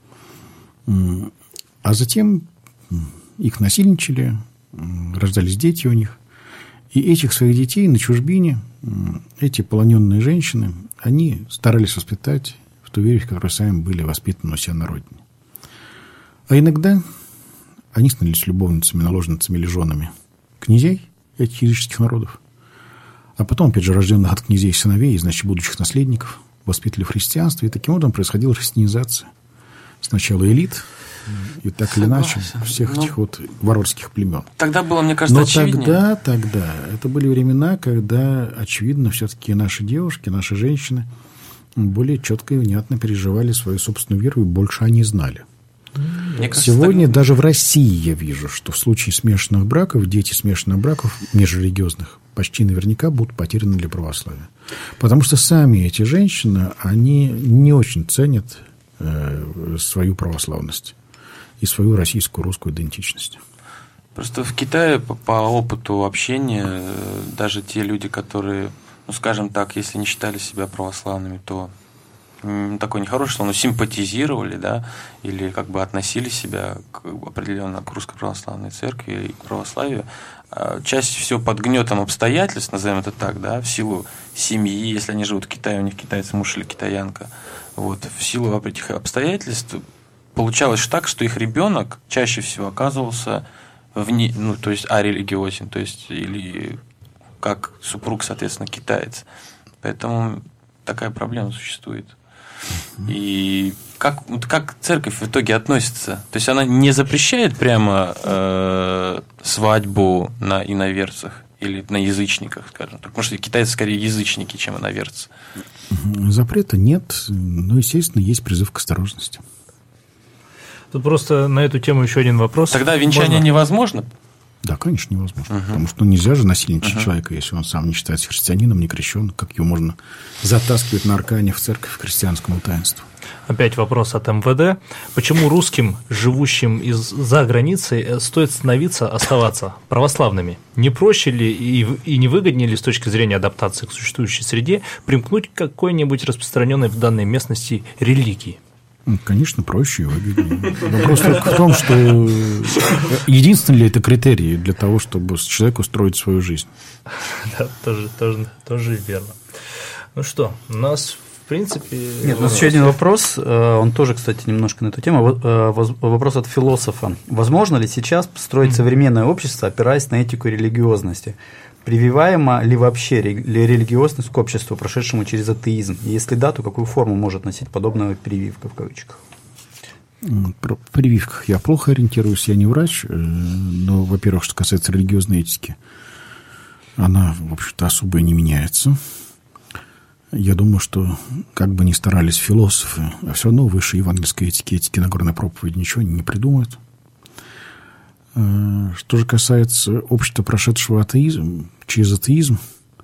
а затем их насильничали, рождались дети у них. И этих своих детей на чужбине, эти полоненные женщины, они старались воспитать в ту веру, в которой сами были воспитаны у себя на родине. А иногда они становились любовницами, наложницами или женами князей этих языческих народов. А потом, опять же, рожденных от князей сыновей, значит, будущих наследников, воспитывали в христианстве. И таким образом происходила христианизация. Сначала элит, и так или иначе всех ну, этих вот варварских племен. Тогда было, мне кажется, Но очевиднее. тогда, тогда, это были времена, когда, очевидно, все-таки наши девушки, наши женщины более четко и внятно переживали свою собственную веру, и больше они знали. Мне кажется, сегодня так... даже в России я вижу, что в случае смешанных браков, дети смешанных браков межрелигиозных почти наверняка будут потеряны для православия. Потому что сами эти женщины, они не очень ценят э, свою православность и свою российскую, русскую идентичность. Просто в Китае по, по опыту общения даже те люди, которые, ну, скажем так, если не считали себя православными, то такое нехорошее слово, но симпатизировали, да, или как бы относили себя к, определенно к Русской Православной Церкви и к православию, чаще всего под гнетом обстоятельств, назовем это так, да, в силу семьи, если они живут в Китае, у них китайцы муж или китаянка, вот, в силу этих обстоятельств получалось так, что их ребенок чаще всего оказывался вне, ну, то есть арелигиозен, то есть или как супруг, соответственно, китаец. Поэтому такая проблема существует. И как, как церковь в итоге относится? То есть она не запрещает прямо э, свадьбу на иноверцах или на язычниках, скажем так? Потому что китайцы скорее язычники, чем иноверцы. Запрета нет, но, естественно, есть призыв к осторожности. Тут просто на эту тему еще один вопрос. Тогда венчание Можно? невозможно? Да, конечно, невозможно. Угу. Потому что ну, нельзя же насильничать угу. человека, если он сам не считается христианином, не крещен. Как его можно затаскивать на аркане в церковь к христианскому таинству? Опять вопрос от эм вэ дэ. Почему русским, живущим из, за границей, стоит становиться, оставаться православными? Не проще ли и, и не выгоднее ли с точки зрения адаптации к существующей среде примкнуть к какой-нибудь распространенной в данной местности религии? Конечно, проще и выгоднее. Вопрос только в том, что единственный ли это критерий для того, чтобы человеку строить свою жизнь? Да, тоже, тоже, тоже верно. Ну что, у нас, в принципе... Нет, у нас еще один вопрос, он тоже, кстати, немножко на эту тему. Вопрос от философа. Возможно ли сейчас строить современное общество, опираясь на этику религиозности? Прививаема ли вообще религиозность к обществу, прошедшему через атеизм? И если да, то какую форму может носить подобная прививка в кавычках? Про прививках я плохо ориентируюсь, я не врач, но, во-первых, что касается религиозной этики, она, в общем-то, особо и не меняется. Я думаю, что как бы ни старались философы, а все равно выше евангельской этики, этики Нагорной проповеди ничего не придумают. Что же касается общества, прошедшего атеизм, через атеизм,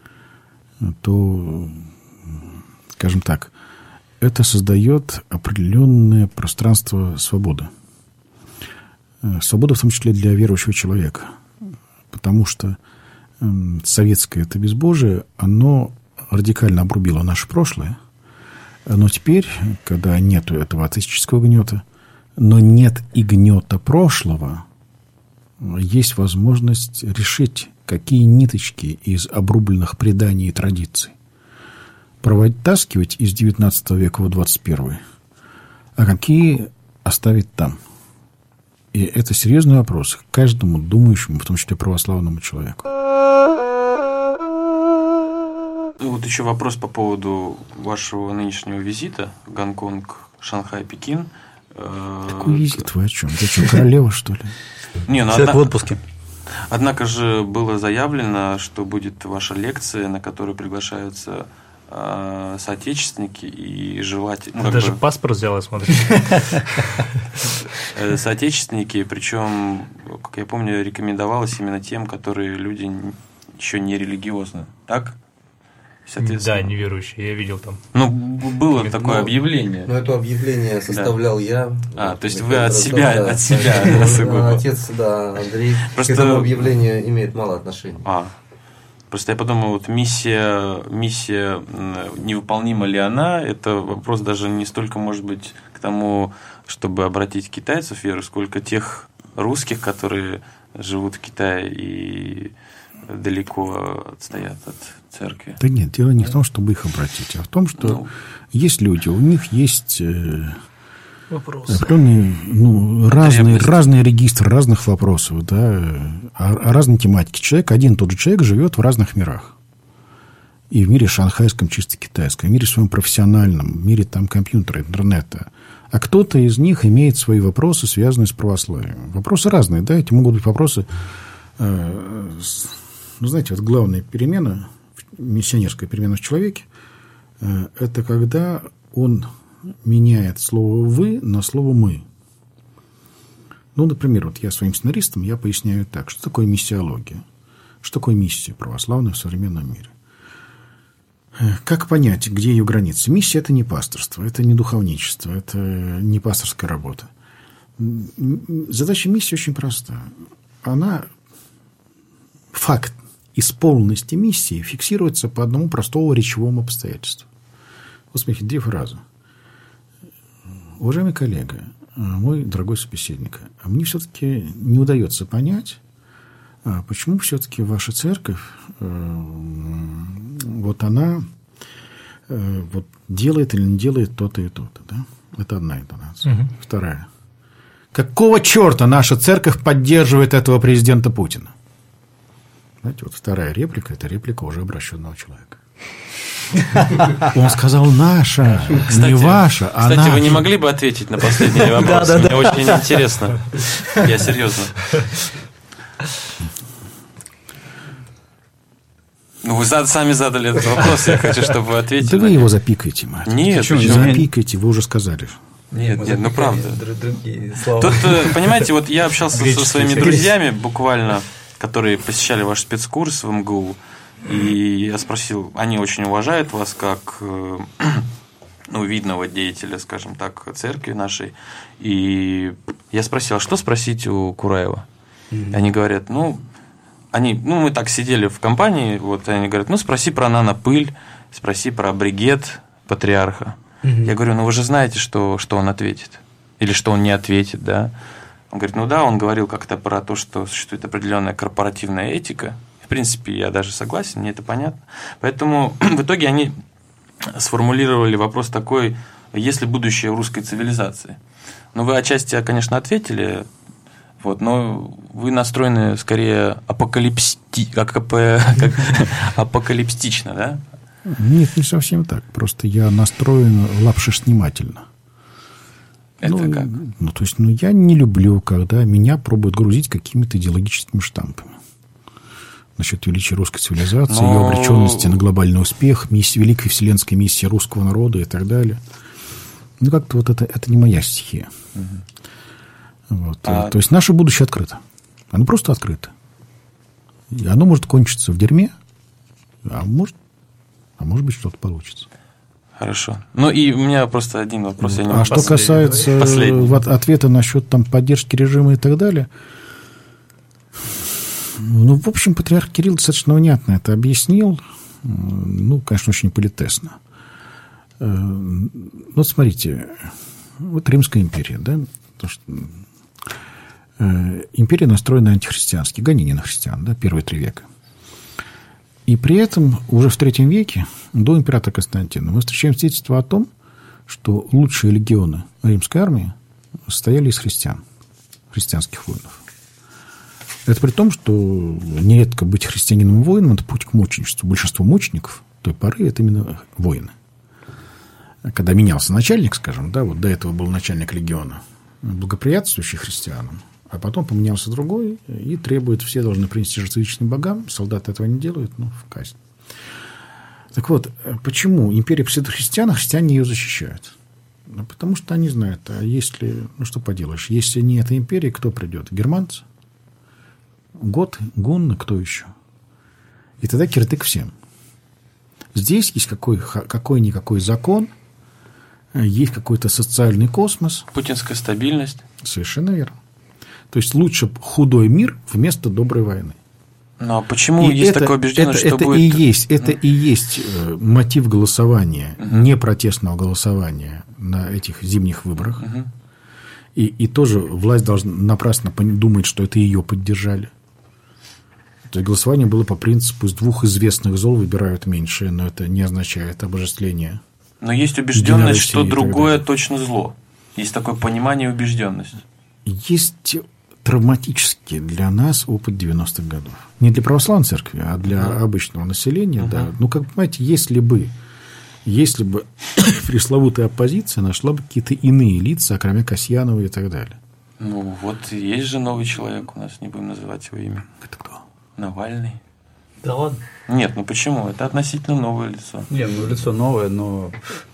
то, скажем так, это создает определенное пространство свободы. Свобода в том числе для верующего человека. Потому что советское это безбожие, оно радикально обрубило наше прошлое. Но теперь, когда нет этого атеистического гнета, но нет и гнета прошлого, есть возможность решить, какие ниточки из обрубленных преданий и традиций провытаскивать из девятнадцатого века в двадцать первый, а какие оставить там. И это серьезный вопрос каждому думающему, в том числе православному человеку. Вот еще вопрос по поводу вашего нынешнего визита. Гонконг, Шанхай, Пекин. Какой визит? Вы о чем? Вы что, королева, что ли? Не, ну, Человек одна... в отпуске. Однако же было заявлено, что будет ваша лекция, на которую приглашаются э, соотечественники и желательно... Ну, даже бы... паспорт взял, смотри. Соотечественники, причем, как я помню, рекомендовалось именно тем, которые люди еще не религиозны. Так? Да, неверующие, я видел там. Ну, было Нет, такое ну, объявление. Ну, это объявление составлял да. я. А, то есть вы от себя, да. от себя. Отец, да, Андрей. Просто... К этому объявлению имеет мало отношения. А, просто я подумал, вот миссия, миссия, невыполнима ли она, это вопрос даже не столько, может быть, к тому, чтобы обратить китайцев в веру, сколько тех русских, которые живут в Китае и далеко отстоят от церкви. Да нет, дело не в том, чтобы их обратить, а в том, что ну, есть люди, у них есть определенные ну, разные, разные регистры разных вопросов, да, о, о разной тематике. Человек, один и тот же человек живет в разных мирах. И в мире шанхайском, чисто китайском, в мире своем профессиональном, в мире там компьютера, интернета. А кто-то из них имеет свои вопросы, связанные с православием. Вопросы разные, да, эти могут быть вопросы... Э, с, ну, знаете, вот главная перемена, миссионерская перемена в человеке, э, это когда он меняет слово «вы» на слово «мы». Ну, например, вот я своим сценаристам я поясняю так, что такое миссиология, что такое миссия православная в современном мире. Как понять, где ее границы? Миссия – это не пасторство, это не духовничество, это не пасторская работа. Задача миссии очень проста. Она, факт исполненности миссии фиксируется по одному простому речевому обстоятельству. Вот смотрите, две фразы. Уважаемый коллега, мой дорогой собеседник, мне все-таки не удается понять, почему все-таки ваша церковь, вот она вот делает или не делает то-то и то-то. Да? Это одна интонация. Угу. Вторая. Какого черта наша церковь поддерживает этого президента Путина? Знаете, вот вторая реплика – это реплика уже обращенного человека. Он сказал наша, кстати, не ваша, а Кстати, наша. Вы не могли бы ответить на последний вопрос? Мне очень интересно. Я серьезно. Ну, вы сами задали этот вопрос, я хочу, чтобы вы ответили. Да вы его запикаете, мать. Нет, почему? Запикайте, вы уже сказали. Нет, нет, ну правда. Тут, понимаете, вот я общался со своими друзьями буквально которые посещали ваш спецкурс в эм гэ у, и я спросил, они очень уважают вас как ну, видного деятеля, скажем так, церкви нашей, и я спросил, а что спросить у Кураева? Mm-hmm. И они говорят, ну, они, ну, мы так сидели в компании, вот, и они говорят, ну, спроси про нанопыль, спроси про абригет патриарха. Mm-hmm. Я говорю, ну, вы же знаете, что, что он ответит, или что он не ответит, да? Он говорит, ну да, он говорил как-то про то, что существует определенная корпоративная этика. В принципе, я даже согласен, мне это понятно. Поэтому в итоге они сформулировали вопрос такой, есть ли будущее русской цивилизации? Ну, вы отчасти, конечно, ответили, вот, но вы настроены скорее апокалипсти... апокалиптично, да? Нет, не совсем так. Просто я настроен лапшеснимательно. Это ну, как? Ну, то есть, ну, я не люблю, когда меня пробуют грузить какими-то идеологическими штампами. Насчет величия русской цивилизации, Но... ее обреченности на глобальный успех, миссии, великой вселенской миссии русского народа и так далее. Ну, как-то вот это, это не моя стихия. Угу. Вот. А... То есть, наше будущее открыто. Оно просто открыто. И оно может кончиться в дерьме, а может, а может быть, что-то получится. Хорошо. Ну, и у меня просто один вопрос. Я не а что касается последний. ответа насчет там, поддержки режима и так далее, ну, в общем, патриарх Кирилл достаточно внятно это объяснил. Ну, конечно, очень политесно. Вот смотрите, вот Римская империя, да, то, что империя настроена антихристиански, гонение на христиан, да, первые три века. И при этом уже в третьем веке, до императора Константина, мы встречаем свидетельство о том, что лучшие легионы римской армии состояли из христиан, христианских воинов. Это при том, что нередко быть христианином-воином – это путь к мученичеству. Большинство мучеников той поры – это именно воины. Когда менялся начальник, скажем, да, вот до этого был начальник легиона, благоприятствующий христианам, а потом поменялся другой и требует, все должны принести жертву личным богам, солдаты этого не делают, ну, в казнь. Так вот, почему империя преследует христиан, а христиане ее защищают? Ну, потому что они знают, а если, ну, что поделаешь, если не эта империя, кто придет? Германцы? Готы? Гунны? Кто еще? И тогда кирдык всем. Здесь есть какой, какой-никакой закон, есть какой-то социальный космос. Путинская стабильность. Совершенно верно. То есть лучше худой мир вместо доброй войны. Но почему и есть это, такое убеждение, это, что это будет... И есть, это и есть мотив голосования, угу. не протестного голосования на этих зимних выборах. Угу. И, и тоже власть должна напрасно думать, что это ее поддержали. То есть голосование было по принципу: из двух известных зол выбирают меньшее, но это не означает обожествление. Но есть убежденность, что другое точно зло. Есть такое понимание и убежденность. Есть травматический для нас опыт девяностых годов. Не для православной церкви, а для uh-huh. обычного населения. Uh-huh. Да. Ну, как понимаете, если бы, если бы пресловутая оппозиция нашла бы какие-то иные лица, кроме Касьянова и так далее. Ну, вот есть же новый человек у нас, не будем называть его имя. Это кто? Навальный. Да ладно? Нет, ну почему? Это относительно новое лицо. Нет, ну лицо новое, но...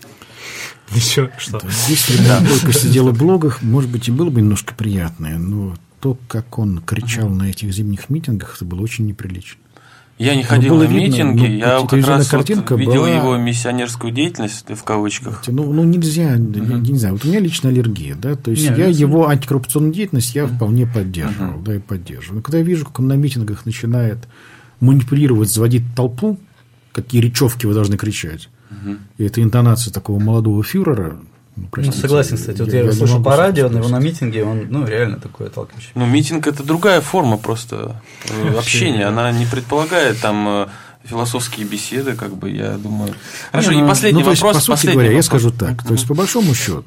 Еще что? Если бы он только сидел в блогах, может быть, и было бы немножко приятное, но то, как он кричал на этих зимних митингах, это было очень неприлично. Я не ходил на митинги, я как раз вот видел его миссионерскую деятельность, в кавычках. Ну, ну нельзя, uh-huh. не знаю, вот у меня лично аллергия, да, то есть Нет, я его антикоррупционную деятельность я uh-huh. вполне поддерживал, uh-huh. да, и поддерживаю. Но когда я вижу, как он на митингах начинает манипулировать, заводить толпу, какие речевки вы должны кричать, uh-huh. и это интонация такого молодого фюрера. Ну, ну, согласен, кстати. Вот я, я его слушал по радио, но его на митинге, он, ну, реально такой отталкивающий. Ну, митинг – это другая форма просто общения. Она не предполагает там философские беседы, как бы, я думаю. Хорошо, и последний вопрос. По сути говоря, я скажу так. То есть, по большому счету,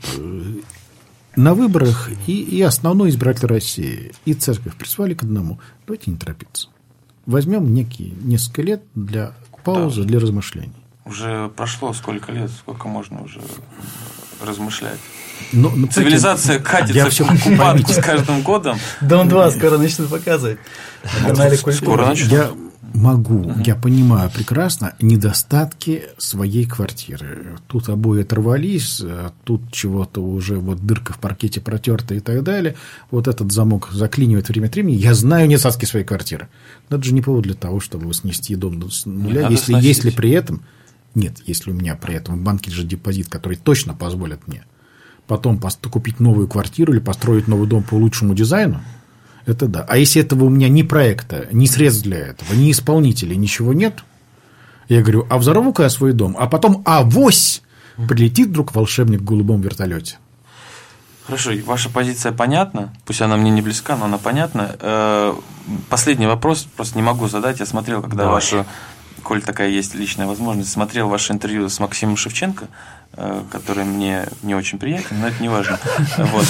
на выборах и основной избиратель России, и церковь призвали к одному. Давайте не торопиться. Возьмем некие несколько лет для паузы, для размышлений. Уже прошло сколько лет, сколько можно уже размышлять. Но, но, Цивилизация катится в упадку с каждым годом. Дом два скоро начнут показывать. На канале Культура. Скоро начнут. Я, могу, угу. я понимаю прекрасно недостатки своей квартиры. Тут обои оторвались, тут чего-то уже вот дырка в паркете протерта и так далее. Вот этот замок заклинивает время от времени. Я знаю недостатки своей квартиры. Но это же не повод для того, чтобы снести дом до нуля. Если, если при этом... Нет, если у меня при этом в банке же депозит, который точно позволит мне потом купить новую квартиру или построить новый дом по лучшему дизайну, это да. А если этого у меня ни проекта, ни средств для этого, ни исполнителей, ничего нет, я говорю, а взорву-ка я свой дом, а потом авось прилетит вдруг волшебник в голубом вертолете. Хорошо, ваша позиция понятна, пусть она мне не близка, но она понятна. Последний вопрос, просто не могу задать. Я смотрел, когда Давай. вашу, коль такая есть личная возможность, смотрел ваше интервью с Максимом Шевченко, который мне не очень приятен, но это не важно. Вот.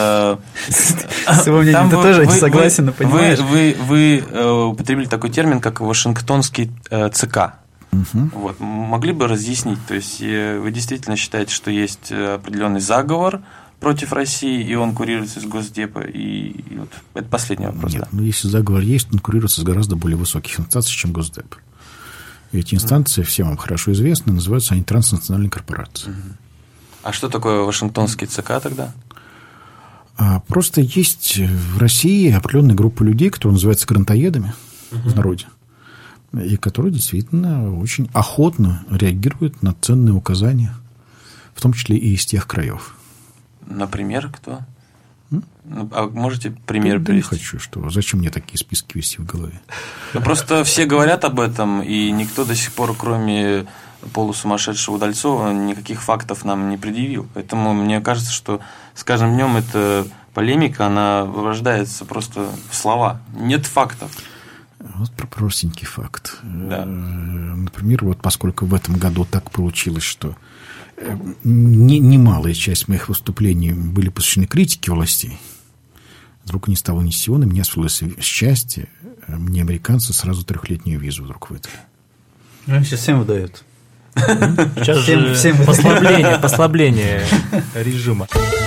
С его мнением ты тоже не согласен, но понимаешь. Вы употребили такой термин, как Вашингтонский ЦК. Вот. Могли бы разъяснить, то есть вы действительно считаете, что есть определенный заговор против России, и он курируется из Госдепа, и, и вот это последний вопрос. Нет, да. ну если заговор есть, он курируется с гораздо более высоких инстанций, чем Госдеп. Эти инстанции, всем вам хорошо известны, называются они транснациональные корпорации. А что такое Вашингтонский ЦК тогда? А просто есть в России определенная группа людей, которые называются грантоедами uh-huh. в народе, и которые действительно очень охотно реагируют на ценные указания, в том числе и из тех краев. Например, кто? М? Ну, а можете пример да, привести? Да не хочу, что. Зачем мне такие списки вести в голове? Ну, просто все говорят об этом, и никто до сих пор, кроме полусумасшедшего Удальцова, никаких фактов нам не предъявил. Поэтому мне кажется, что с каждым днем эта полемика, она вырождается просто в слова. Нет фактов. Вот простенький факт. Да. Например, вот поскольку в этом году так получилось, что немалая часть моих выступлений были посвящены критике властей, вдруг ни с того ни с сего на меня свалилось счастье. Мне американцы сразу трехлетнюю визу вдруг выдали. Ну, сейчас всем выдают. Сейчас же всем послабление, послабление режима.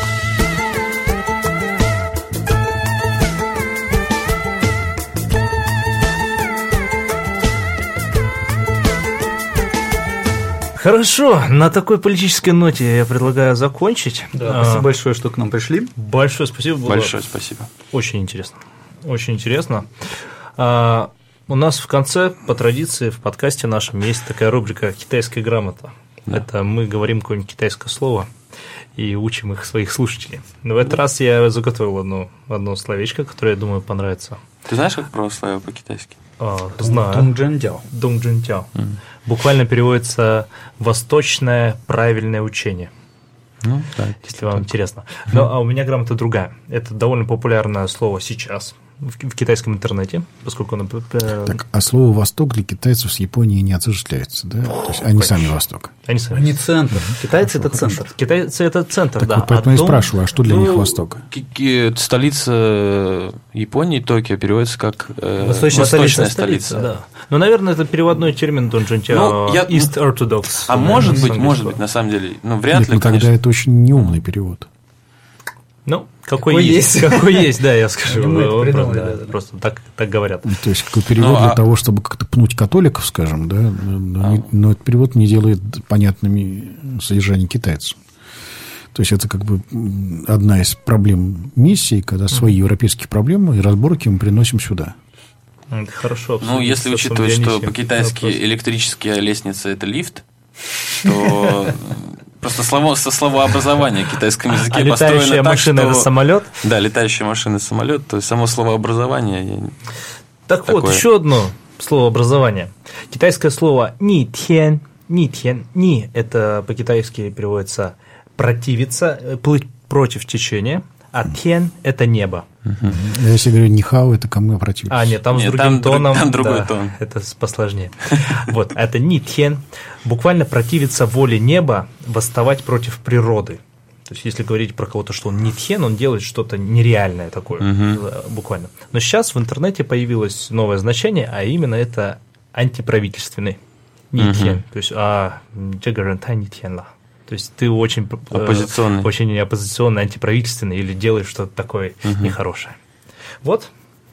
Хорошо, на такой политической ноте я предлагаю закончить. Да, спасибо а, большое, что к нам пришли. Большое спасибо. Было большое спасибо. Очень интересно. Очень интересно. А, у нас в конце, по традиции, в подкасте нашем есть такая рубрика «Китайская грамота». Да. Это мы говорим какое-нибудь китайское слово и учим их своих слушателей. Но в этот раз я заготовил одно, одно словечко, которое, я думаю, понравится. Ты знаешь, как православие по-китайски? А, знаю. Дунgjintao. Дунgjintao. Mm. Буквально переводится «восточное правильное учение». Ну, да, если вам так. интересно. Но а у меня грамота другая. Это довольно популярное слово сейчас в, в китайском интернете, поскольку оно... Так, а слово «восток» для китайцев с Японией не отождествляется, да? То есть они Конечно. сами восток. Они сами. Они центр. Китайцы Хорошо, это центр. хорошо. Китайцы это центр, так да. Вот поэтому а я дом... спрашиваю, а что для ну, них восток? Столица Японии, Токио, переводится как э, восточная, восточная столица. столица. Да. Ну, наверное, это переводной термин Дунgjintao, ну, я... East Orthodox. А может быть, может быть, на самом деле, ну, вряд Нет, ли, ну, конечно. Тогда это очень неумный перевод. Ну, какой, какой есть. есть. Какой есть, да, я скажу. Мы это придумали, просто, да, да. просто так, так говорят. То есть, какой перевод ну, для а... того, чтобы как-то пнуть католиков, скажем, да, но, а... не, но этот перевод не делает понятными содержание китайцев. То есть, это как бы одна из проблем миссии, когда свои европейские проблемы и разборки мы приносим сюда. Это хорошо. Ну, если учитывать, что по-китайски электрическая лестница – это лифт, то... Просто слово, со словообразования в китайском языке а построено летающая так, машина что... это самолет? Да, летающая машина самолет, то есть само словообразование. Так такое. Вот, еще одно словообразование. Китайское слово ни тен, ни тен, ни это по-китайски переводится противиться, плыть против течения, а тен это небо. Угу. Если говорю нихао, это кому я противлюсь? А, нет, там нет, с другим там, тоном. Там другой да, тон. Это посложнее. Вот, это ни тен, буквально противиться воле неба, восставать против природы. То есть, если говорить про кого-то, что он ни тен, он делает что-то нереальное такое, буквально. Но сейчас в интернете появилось новое значение, а именно это антиправительственный. Ни тен. То есть, а, ни тен ла. То есть ты очень оппозиционный, очень оппозиционный, антиправительственный или делаешь что-то такое угу. нехорошее. Вот,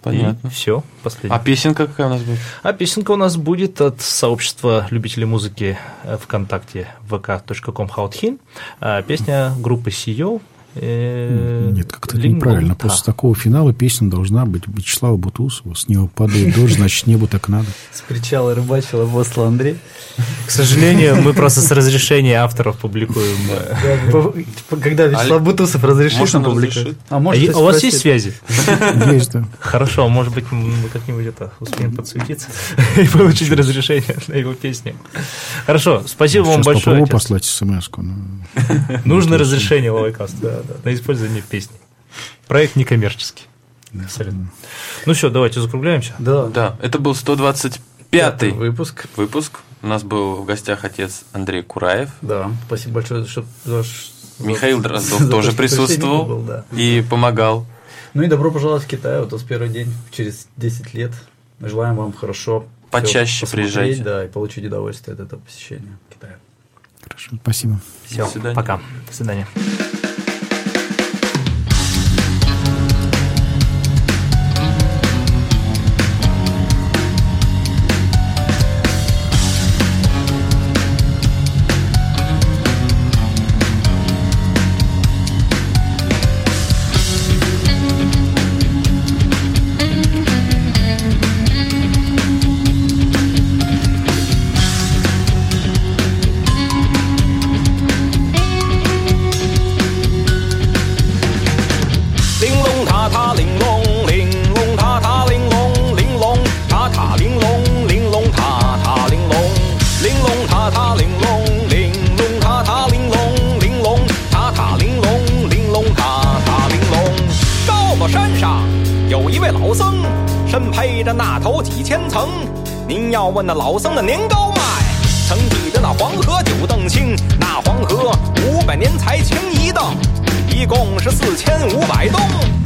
Понятно. И все, последний. А песенка какая у нас будет? А песенка у нас будет от сообщества любителей музыки ВКонтакте вэ ка точка ком хаутхин. Песня группы Сио. Нет, как-то это неправильно. После такого финала песня должна быть Вячеслава Бутусова. С него падает дождь, значит, небу так надо. С причала рыбачил апостол Андрей. К сожалению, мы просто с разрешения авторов публикуем. Когда Вячеслав Бутусов разрешит, нам публикует. А у вас есть связи? Есть, да. Хорошо, может быть, мы как-нибудь это успеем подсуетиться и получить разрешение на его песню. Хорошо, спасибо вам большое. Сейчас попробую послать смс-ку. Нужно разрешение Лавайкаст, да, да, на использование песни. Проект некоммерческий. Абсолютно. Ну все, давайте закругляемся. Да, да. Это был сто двадцать пятый выпуск. Выпуск. У нас был в гостях отец Андрей Кураев. Да, спасибо большое, что Михаил Дроздов тоже присутствовал был, да. и помогал. Ну и добро пожаловать в Китай. Вот первый день, через десять лет. Мы желаем вам хорошо почаще приезжайте, да, и получить удовольствие от этого посещения Китая. Хорошо, спасибо. Все, пока. До свидания. 问那老僧的年高迈，曾记得那黄河九邓清，那黄河五百年才清一邓，一共是四千五百冬。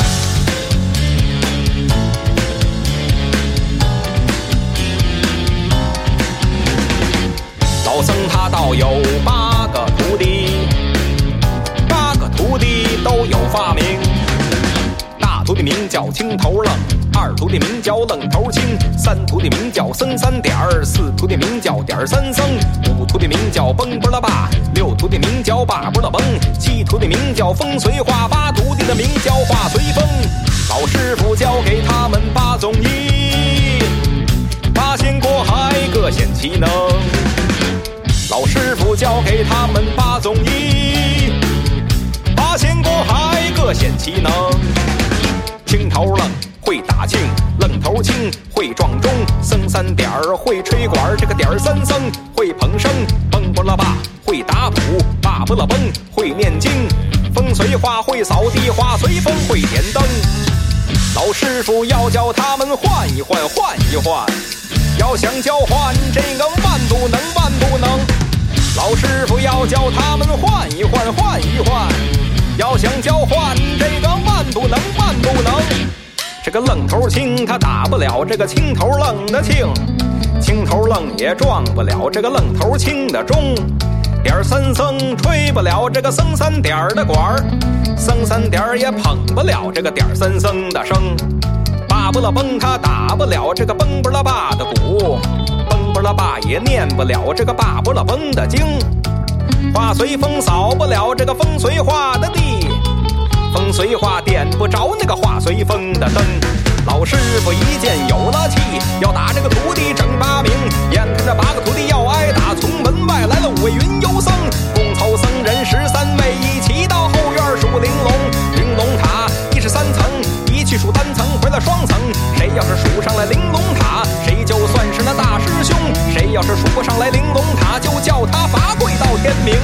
老僧他倒有八个徒弟，八个徒弟都有发明。大徒弟名叫青头愣，二徒弟名叫愣头青，三徒弟名叫僧三点儿，四徒弟名叫点儿三僧，五徒弟名叫蹦不拉爸，六徒弟名叫爸不拉蹦，七徒弟名叫风随画，八徒弟的名叫画随风。老师傅教给他们八种艺，八仙过海各显其能。老师傅教给他们八种艺，八仙过海各显其能。青头愣会打磬，愣头青会撞钟，僧三点儿会吹管，这个点儿三僧会捧笙，蹦不拉爸会打鼓，爸不拉蹦会念经，风随画会扫地，画随风会点灯。老师傅要教他们换一换，换一换，要想交换这个万不能，万不能。老师傅要教他们换一换，换一换，要想交换这个万不能，万不能。这个愣头青他打不了这个青头愣的磬，青头愣也撞不了这个愣头青的钟，点三僧吹不了这个僧三点的管儿，僧三点也捧不了这个点三僧的声。爸不拉蹦他打不了这个蹦不拉爸的鼓，蹦不拉爸也念不了这个爸不拉蹦的经。画随风扫不了这个风随画的地，风随画点不着那个画随风的灯。老师傅一见有了气，要打这个徒弟整八名，眼看这八个徒弟要挨打，从门外来了五位云游僧，共凑僧人十三位，一起到后院数玲珑。玲珑塔一是三层，一去数单层回了双层，谁要是数上来玲珑塔，谁就算是那大师兄，谁要是数不上来玲珑塔，就叫他罚跪到天明。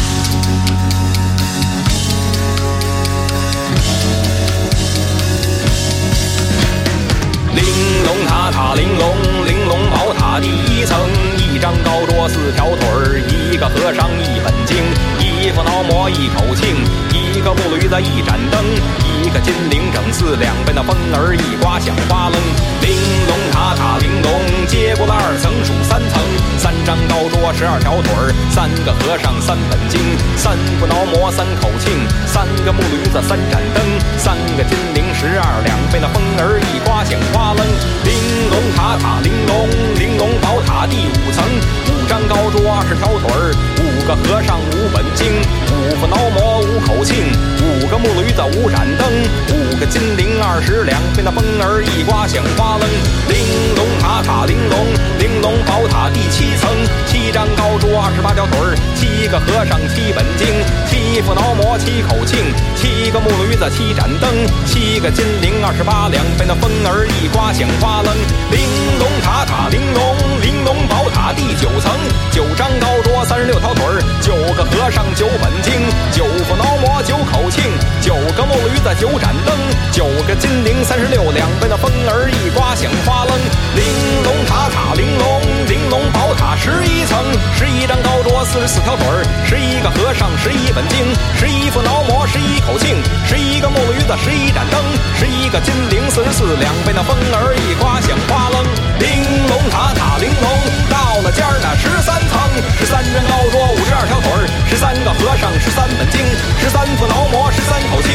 玲珑塔塔玲珑，玲珑宝塔第一层，一张高桌四条腿儿，一个和尚一本经，一副挠魔一口磬，一个木驴子一盏灯，一个金铃整四两边的风儿一刮响花楞。玲珑塔塔玲珑，接过了二层数三层，三张高桌十二条腿儿，三个和尚三本经，三副挠魔三口磬，三个木驴子三盏灯，三个金铃十二两边的风儿一刮响显花棱。玲珑塔塔玲珑，玲珑宝塔第五层，五张高桌二十条腿儿，五个和尚五本经，五副挠魔五口磬，五个木驴子五盏灯，五个金铃二十两，被那风儿一刮响花棱。玲珑塔塔玲珑，玲珑宝塔第七层，七张高桌二十八条腿儿，七个和尚七本经，七副挠魔七口磬，七个木驴子七盏灯，七个金铃二十八两，被那风儿一刮响花棱。玲珑塔塔玲珑，玲珑宝塔第九层，九张高桌三十六条腿儿，九个和尚九本经，九副挠魔九口磬，九个木驴子九盏灯，九个金铃三十六两，被那风儿一刮响花棱。玲珑塔塔玲珑，玲珑宝塔十一层，十一张高桌四十四条腿儿，十一个和尚十一本经，十一副挠魔十一口磬，十一个木驴子十一盏灯，十一个金铃四十四两，被那风儿一刮响花棱。玲珑塔塔玲珑，到了尖儿那十三层，十三张高桌五十二条腿儿，十三个和尚十三本经，十三副挠魔十三口磬，